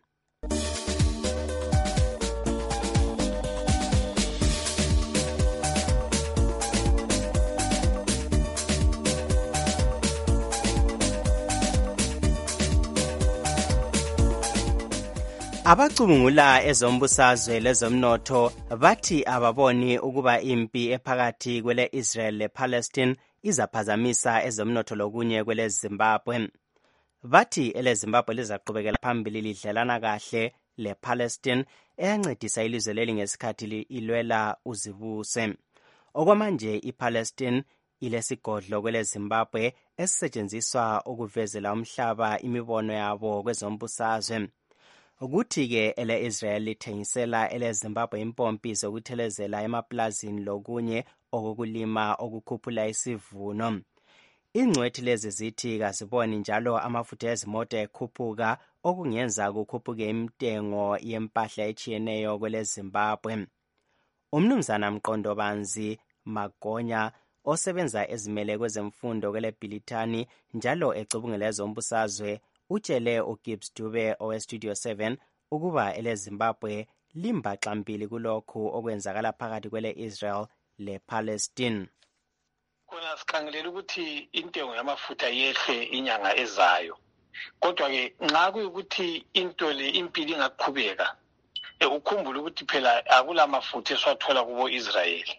Abacubungula ezombusazwe lezomnotho bathi ababoni ukuba impi ephakathi kwele Israel le Palestine izaphazamisa ezomnotho lokunye kwele Zimbabwe. Bathi ele Zimbabwe lizaqhubekela phambili lidlelana kahle le Palestine eyancedisa ilizwe leli ngesikhathi ilwela uzibuse. Okwamanje iPalestine ilesigodlo kwele Zimbabwe esisetshenziswa ukuvezela umhlaba imibono yabo kwezombusazwe. Ukuthi-ke ele Israel lithengisela ele Zimbabwe impompi zokuthelezela emaplazini lokunye okukulima okukhuphula isivuno. Ingcwethi lezi zithi kaziboni njalo amafutha ezimoto ekhuphuka okungenza kukhuphuke imtengo yempahla echiyeneyo kwele Zimbabwe. Umnumzana Mqondo Banzi Magonya osebenza ezimele kwezemfundo kwele Bhilitani njalo ecubungela ezombusazwe utshele uGibbs Dube owe-Studio seven ukuba ele Zimbabwe limbaxambili kulokhu okwenzakala phakathi kwele Israel le Palestine. Kona sikhangelela ukuthi intengo yamafutha yehle inyanga ezayo, kodwa-ke nxa kuyukuthi into le impilo ingaqhubeka, ukhumbule ukuthi phela akula mafutha esiwathola kubo Israel.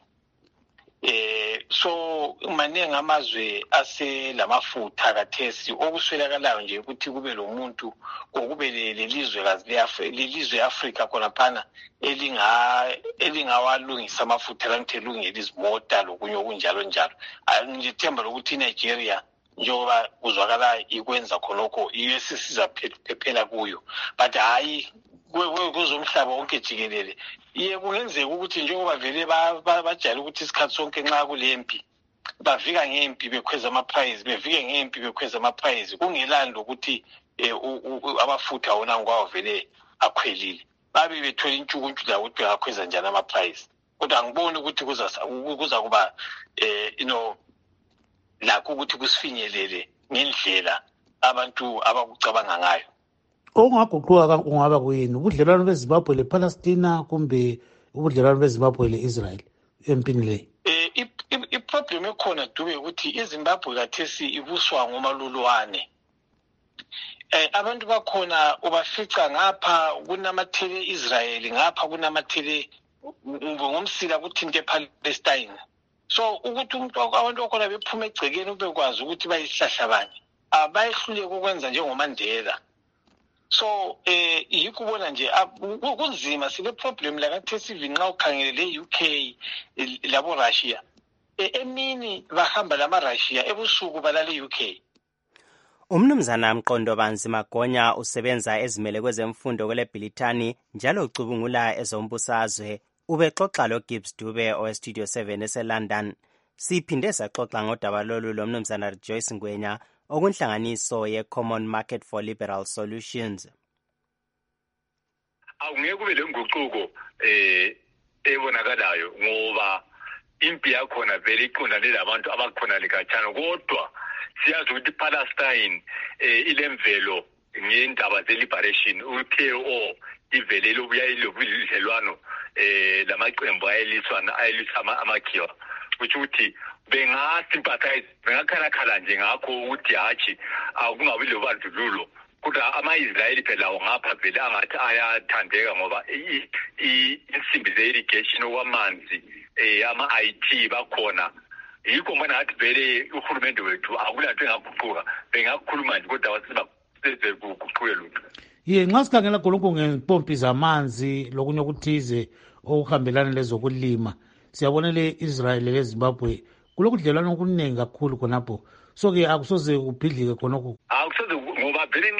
Eh so maningi amazwe aselamafutha kathesi okuswelakalayo nje ukuthi kube lo muntu kokube lelizwe kazi lelizwe eAfrica khona phana elinga elingawalungisa amafutha langithelungela izimota lokunye okunjalo njalo. Ngithemba ukuthi iNigeria njengoba kuzwakala ikwenza khonokho iyesisiza phephela kuyo, but hayi kuzomhlaba wonke jikelele. Iye kungenzeka ukuthi njengoba vele bajayele ukuthi isikhathi sonke nxa kulempi bavika ngempi bekhweza ama-price bevike ngempi bekhweza ama-price kungelani lokuthi amafutha wona ngwawo vele akhwelile. babe bethola intshukuntshu ukuthi bengakhweza njani ama-price. Kodwa angiboni ukuthi kuza kuba eh you know lakho ukuthi kusifinyelele ngendlela abantu abakucabanga ngayo. Okungaguquka kungaba kuyini ubudlelwano beZimbabwe lePalestina kumbe ubudlelwano beZimbabwe leIsrael empini le? Eh iproblem ekhona Dube ukuthi iZimbabwe kathesi ibuswa ngomalulwane. Eh abantu bakhona ubafica ngapha kunamathele Israel ngapha kunamathele ngomsila kuthinte ePalestine. So ukuthi umuntu abantu bakhona bephuma egcekeni ubekwazi ukuthi bayisihlahla bani abayihlule ukwenza njengomandela. So eh yikubona nje kunzima sibe problem la kathesi vinqa ukhangele le U K labo Russia emini bahamba lama Russia ebusuku balale U K. Umnumzana Mqondo Banzi Magonya usebenza ezimele kwezemfundo kwele Bhilithani njalo ucubungula ezombusazwe ubexoxa lo Gibbs Dube o Studio seven eseLondon. Siphinde saxoxa ngodaba lolu lo Mnumzana Joyce Ngwenya okunhlanganiso ye Common Market for Liberal Solutions. Awungeke kube lenguquko eh ebonakalayo ngoba impi yakhona vele iqondane labantu abakhona likatshana kodwa siyazi ukuthi Palestine eh ilemvelo ngendaba ze liberation u-K O ivele lobuya ilobudlelwano eh lamaqembu ayeliswana ayelisama amakhiwa ukuthi bengasympathize bengakhalakhala nje ngakho ukuthi hathi akungabi lobandlululo kodwa ama-Israyeli phela ngapha vele angathi ayathandeka ngoba insimbi ze-irrigation okwamanzi eh ama-I T bakhona yikho mbona ngathi vele uhulumende wethu akulanto engaguquka bengakhuluma nje kodwa size kuguquke lutho. Ye nxa sikhangela khonokho ngempompi zamanzi lokunye okuthize okuhambelana lezokulima siyabona le Israel le Zimbabwe kulokudlelwana okuningi kakhulu khonapho so ke akusoze kubhidlike khonokho. Akusoze ngoba vele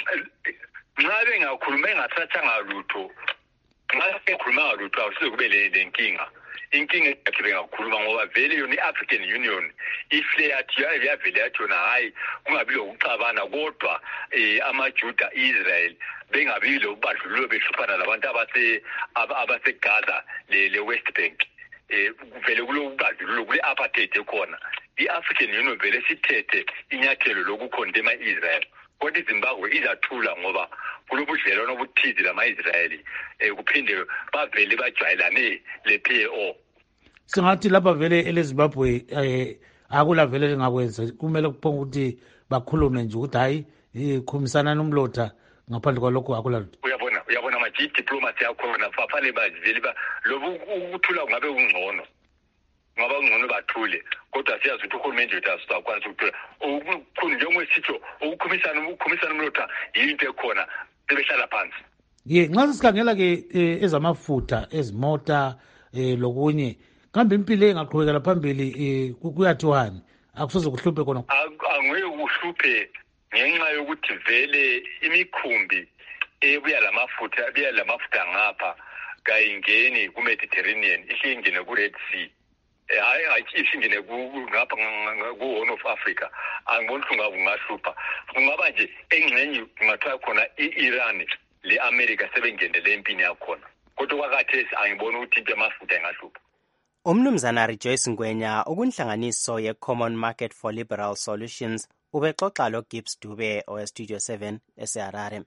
nxa bengakhuluma engathathanga lutho nxa bekhuluma lutho akusoze kube le nkinga. Inkinga yakhe bengakhuluma ngoba vele yona i-African Union ifleyathi yavele yathi yona hayi kungabi lokuxabana kodwa eh amaJuda Israel bengabi lokubadlululo behluphana labantu abase abaseGaza le West Bank. Eh vele kulokubadlululo kule apartheid ekhona. I-African Union vele sithethe inyathelo lokukhondema Israel. Kodwa iZimbabwe izathula ngoba kulobudlelwano obuthize lama-Israyeli eh kuphinde bavele bajwayelane le P O. Singathi lapha vele eleZimbabwe eh akula vele lengakwenza kumele kuphonga ukuthi bakhulume nje ukuthi hayi ikhumisana nomlotha ngaphandle kwalokho akula lutho. Uyabona uyabona ama-G diplomacy yakhona fafale bavele lobu ukuthula kungabe kungcono ngoba kungcono bathule kodwa siyazi ukuthi uhulumende wethu asizakwanisa ukuthula okukhulu njengositho ukukhumisana ukukhumisana nomlotha yinto ekhona sebehlala phansi. Ye nxa sikhangela ke ezamafutha ezimota eh lokunye kambe impilo engaqhubekela phambili kuyathiwani akusoze kuhluphe khona. Angeke kuhluphe ngenxa yokuthi vele imikhumbi ebuya lamafutha ebuya lamafutha ngapha kayingeni ku-Mediterranean ihlingene ku-Red Sea. Hayi hayi ishingene ngapha ku-Horn of Africa angiboni ukuthi kungahlupha kungaba nje engxenye kungathiwa khona i-Iran le-America sebengenele empini yakhona kodwa kwakathesi angiboni ukuthi into yamafutha ingahlupha. Umnumzana Rejoice Ngwenya okunhlanganiso ye-Common Market for Liberal Solutions ubexoxa lo Gibbs Dube o Studio seven eseHarare.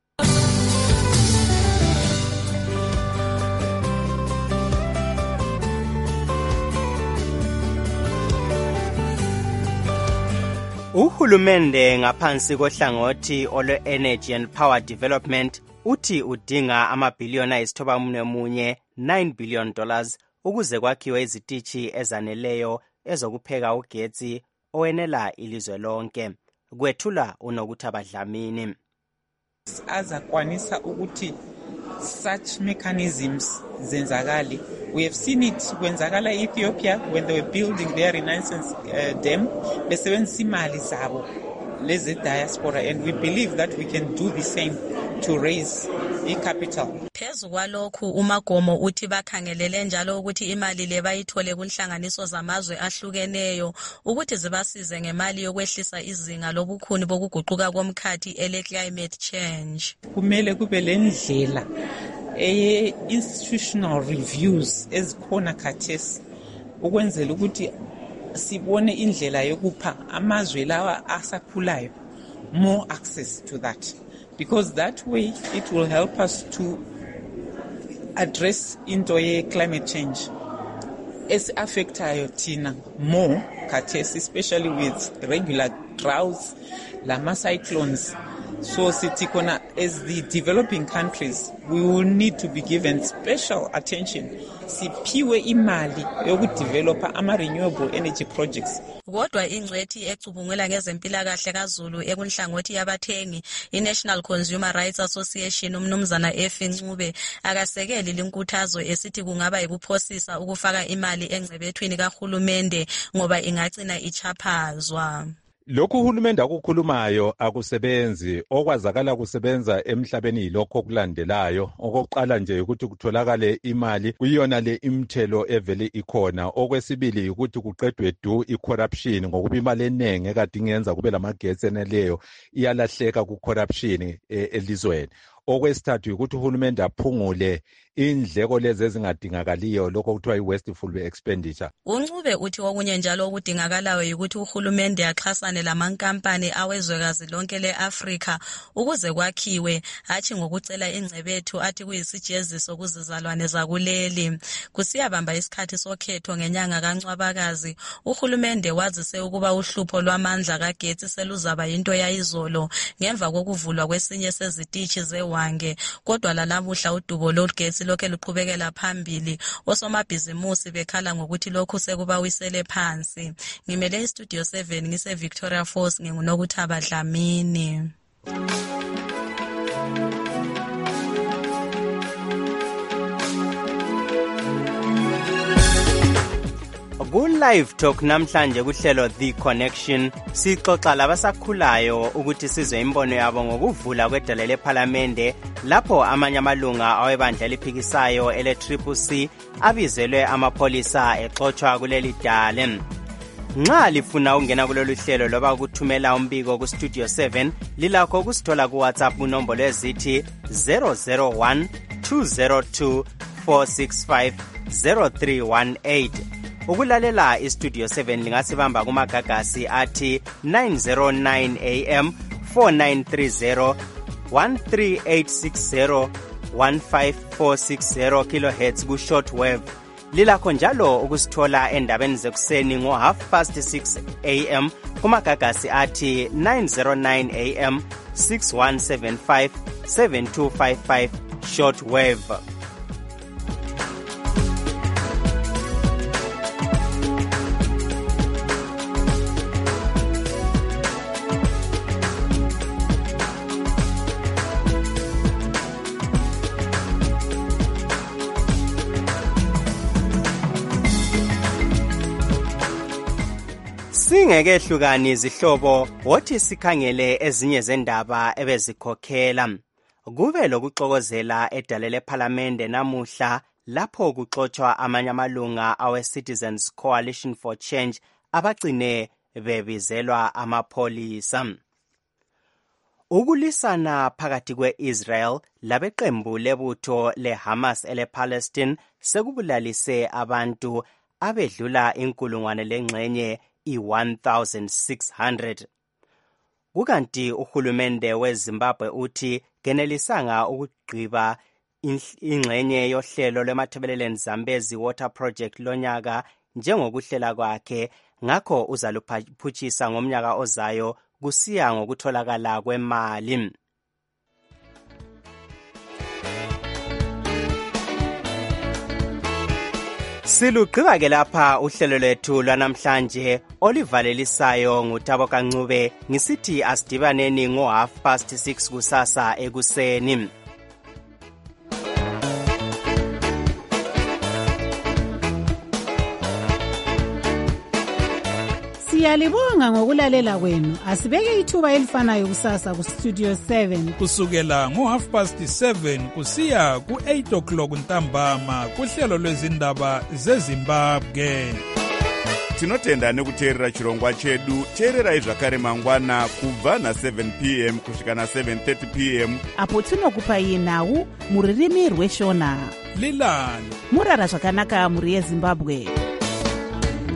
Uhulumende ngaphansi kohlangothi olwe Energy and Power Development uthi udinga amabhiliyoni ayisithoba munye nine billion dollars ukuze kwakhiwe izitishi ezaneleyo ezokupheka ugetsi owenela ilizwe lonke. Kwethula unokuthi abadlamini azakwanisa ukuthi such mechanisms zenzakali. We have seen it kwenzakala Ethiopia when they were building their Renaissance uh, dam besebenzisa imali zabo lezi diaspora, and we believe that we can do the same to raise i-capital. Phezu kwalokhu uMagomo uthi bakhangelele njalo ukuthi imali le bayithole kunhlanganiso zamazwe ahlukeneyo ukuthi zibasize ngemali yokwehlisa izinga lobukhuni bokuguquka komkhathi ele climate change. Kumele kube lendlela eh institutional reviews ezikhona khathesi ukwenzela ukuthi sibone indlela yokupha amazwe lawa asakhulayo more access to that, because that way it will help us to address into ye climate change as affectayo thina more khathesi, especially with regular droughts, lama cyclones. So sithi khona as the developing countries, we will need to be given special attention. Siphiwe imali yokudevelopa ama renewable energy projects. Kodwa ingcwethi ecubungula ngezempilakahle kaZulu ekunhlangothi yabathengi iNational Consumer Rights Association umnumzana Efi Ncube akasekeli linkuthazo esithi kungaba yikuphosisa ukufaka imali engcebethwini kahulumende ngoba ingagcina ichaphazwa. Lokhu uhulumende akukhulumayo akusebenzi, okwazakala kusebenza emhlabeni lokho kulandelayo. Okokuqala nje ukuthi kutholakale imali kuyona le imthelo evele ikhona. Okwesibili ukuthi kuqedwe du icorruption ngokuba imali enenge ekade ingenza kube lamagetsi eneleyo iyalahleka kucorruption elizweni. Okwesithathu ukuthi uhulumende aphungule indleko lezi ezingadingakaliyo lokho kuthiwa i-wasteful expenditure. Uncube uthi okunye njalo okudingakalayo ukuthi uhulumende axhasane lamankampani awezwekazi lonke le-Afrika ukuze kwakhiwe hatshi ngokucela ingcebethu athi kuyisijeziso kuzizalwane zakuleli. Kusiyabamba isikhathi sokhetho ngenyanga kaNcwabakazi, uhulumende wazise ukuba uhlupho lwamandla kagetsi seluzaba into yayizolo ngemva kokuvulwa kwesinye sezitishi zewange, kodwa lalamuhla udubo logetsi lokhe luqhubekela phambili. Osomabhizimusi bekhala ngokuthi lokhu sekubawisele phansi. Ngimele iStudio seven ngise Victoria Falls, nginguNokuthaba Dlamini. Ku-Live Talk namhlanje kuhlelo The Connection sixoxa labasakhulayo ukuthi sizwe imbono yabo ngokuvula kwedale lephalamende lapho amanye amalunga awebandla eliphikisayo ele-Triple C abizelwe amapholisa exoxwa kuleli dale. Nxa lifuna ukungena kulolu hlelo loba ukuthumela umbiko ku Studio seven lilakho ukusithola ku WhatsApp kunombolo ezithi zero zero one two zero two four six five zero three one eight. Ukulalela iStudio seven lingasibamba kumagagasi athi nine oh nine A M, four nine three zero, one three eight six zero, one five four six zero kilohertz ku shortwave. Lilakho njalo ukusithola endabeni zekuseni ngo half past six A M kumagagasi athi nine oh nine A M, six one seven five, seven two five five shortwave. Singeke hlukani izihlobo wothi sikhangele ezinye zendaba ebezikhokhela. Kube lokuxokozela edale lephalamende namuhla lapho kuxoxwa amanye amalunga awe Citizens Coalition for Change abagcine bebizelwa amapholisa. Ukulisana phakathi kwe-Israel labeqembu lebutho leHamas ele-Palestine sekubulalise abantu abedlula inkulungwane lengxenye i one thousand six hundred. Kukanti uhulumende weZimbabwe uthi kenelisanga ukugqiba ingxenye yohlelo lweMatabeleland Zambezi Water Project lonyaka njengokuhlela kwakhe, ngakho uzaluphuchisa ngomnyaka ozayo kusiya ngokutholakala kwemali. Silugqiba ke lapha uhlelo lwethu lwanamhlanje olivalelisayo nguThabo Kancube ngisithi asidibaneni ngo half past six kusasa ekuseni. Siyalibonga ngokulalela kwenu. Asibeke ithuba elifanayo kusasa ku Studio seven kusukela ngo half past seven kusiya ku eight o'clock ntambama kuhlelo lwezindaba zeZimbabwe. tinotenda nekuteerera chirongwa chedu. teererai zvakare mangwana kubva na-seven p m kusvika na-seven thirty p m apo tinokupai nhau muririmi rweshona lilani murara zvakanaka muri yezimbabwe.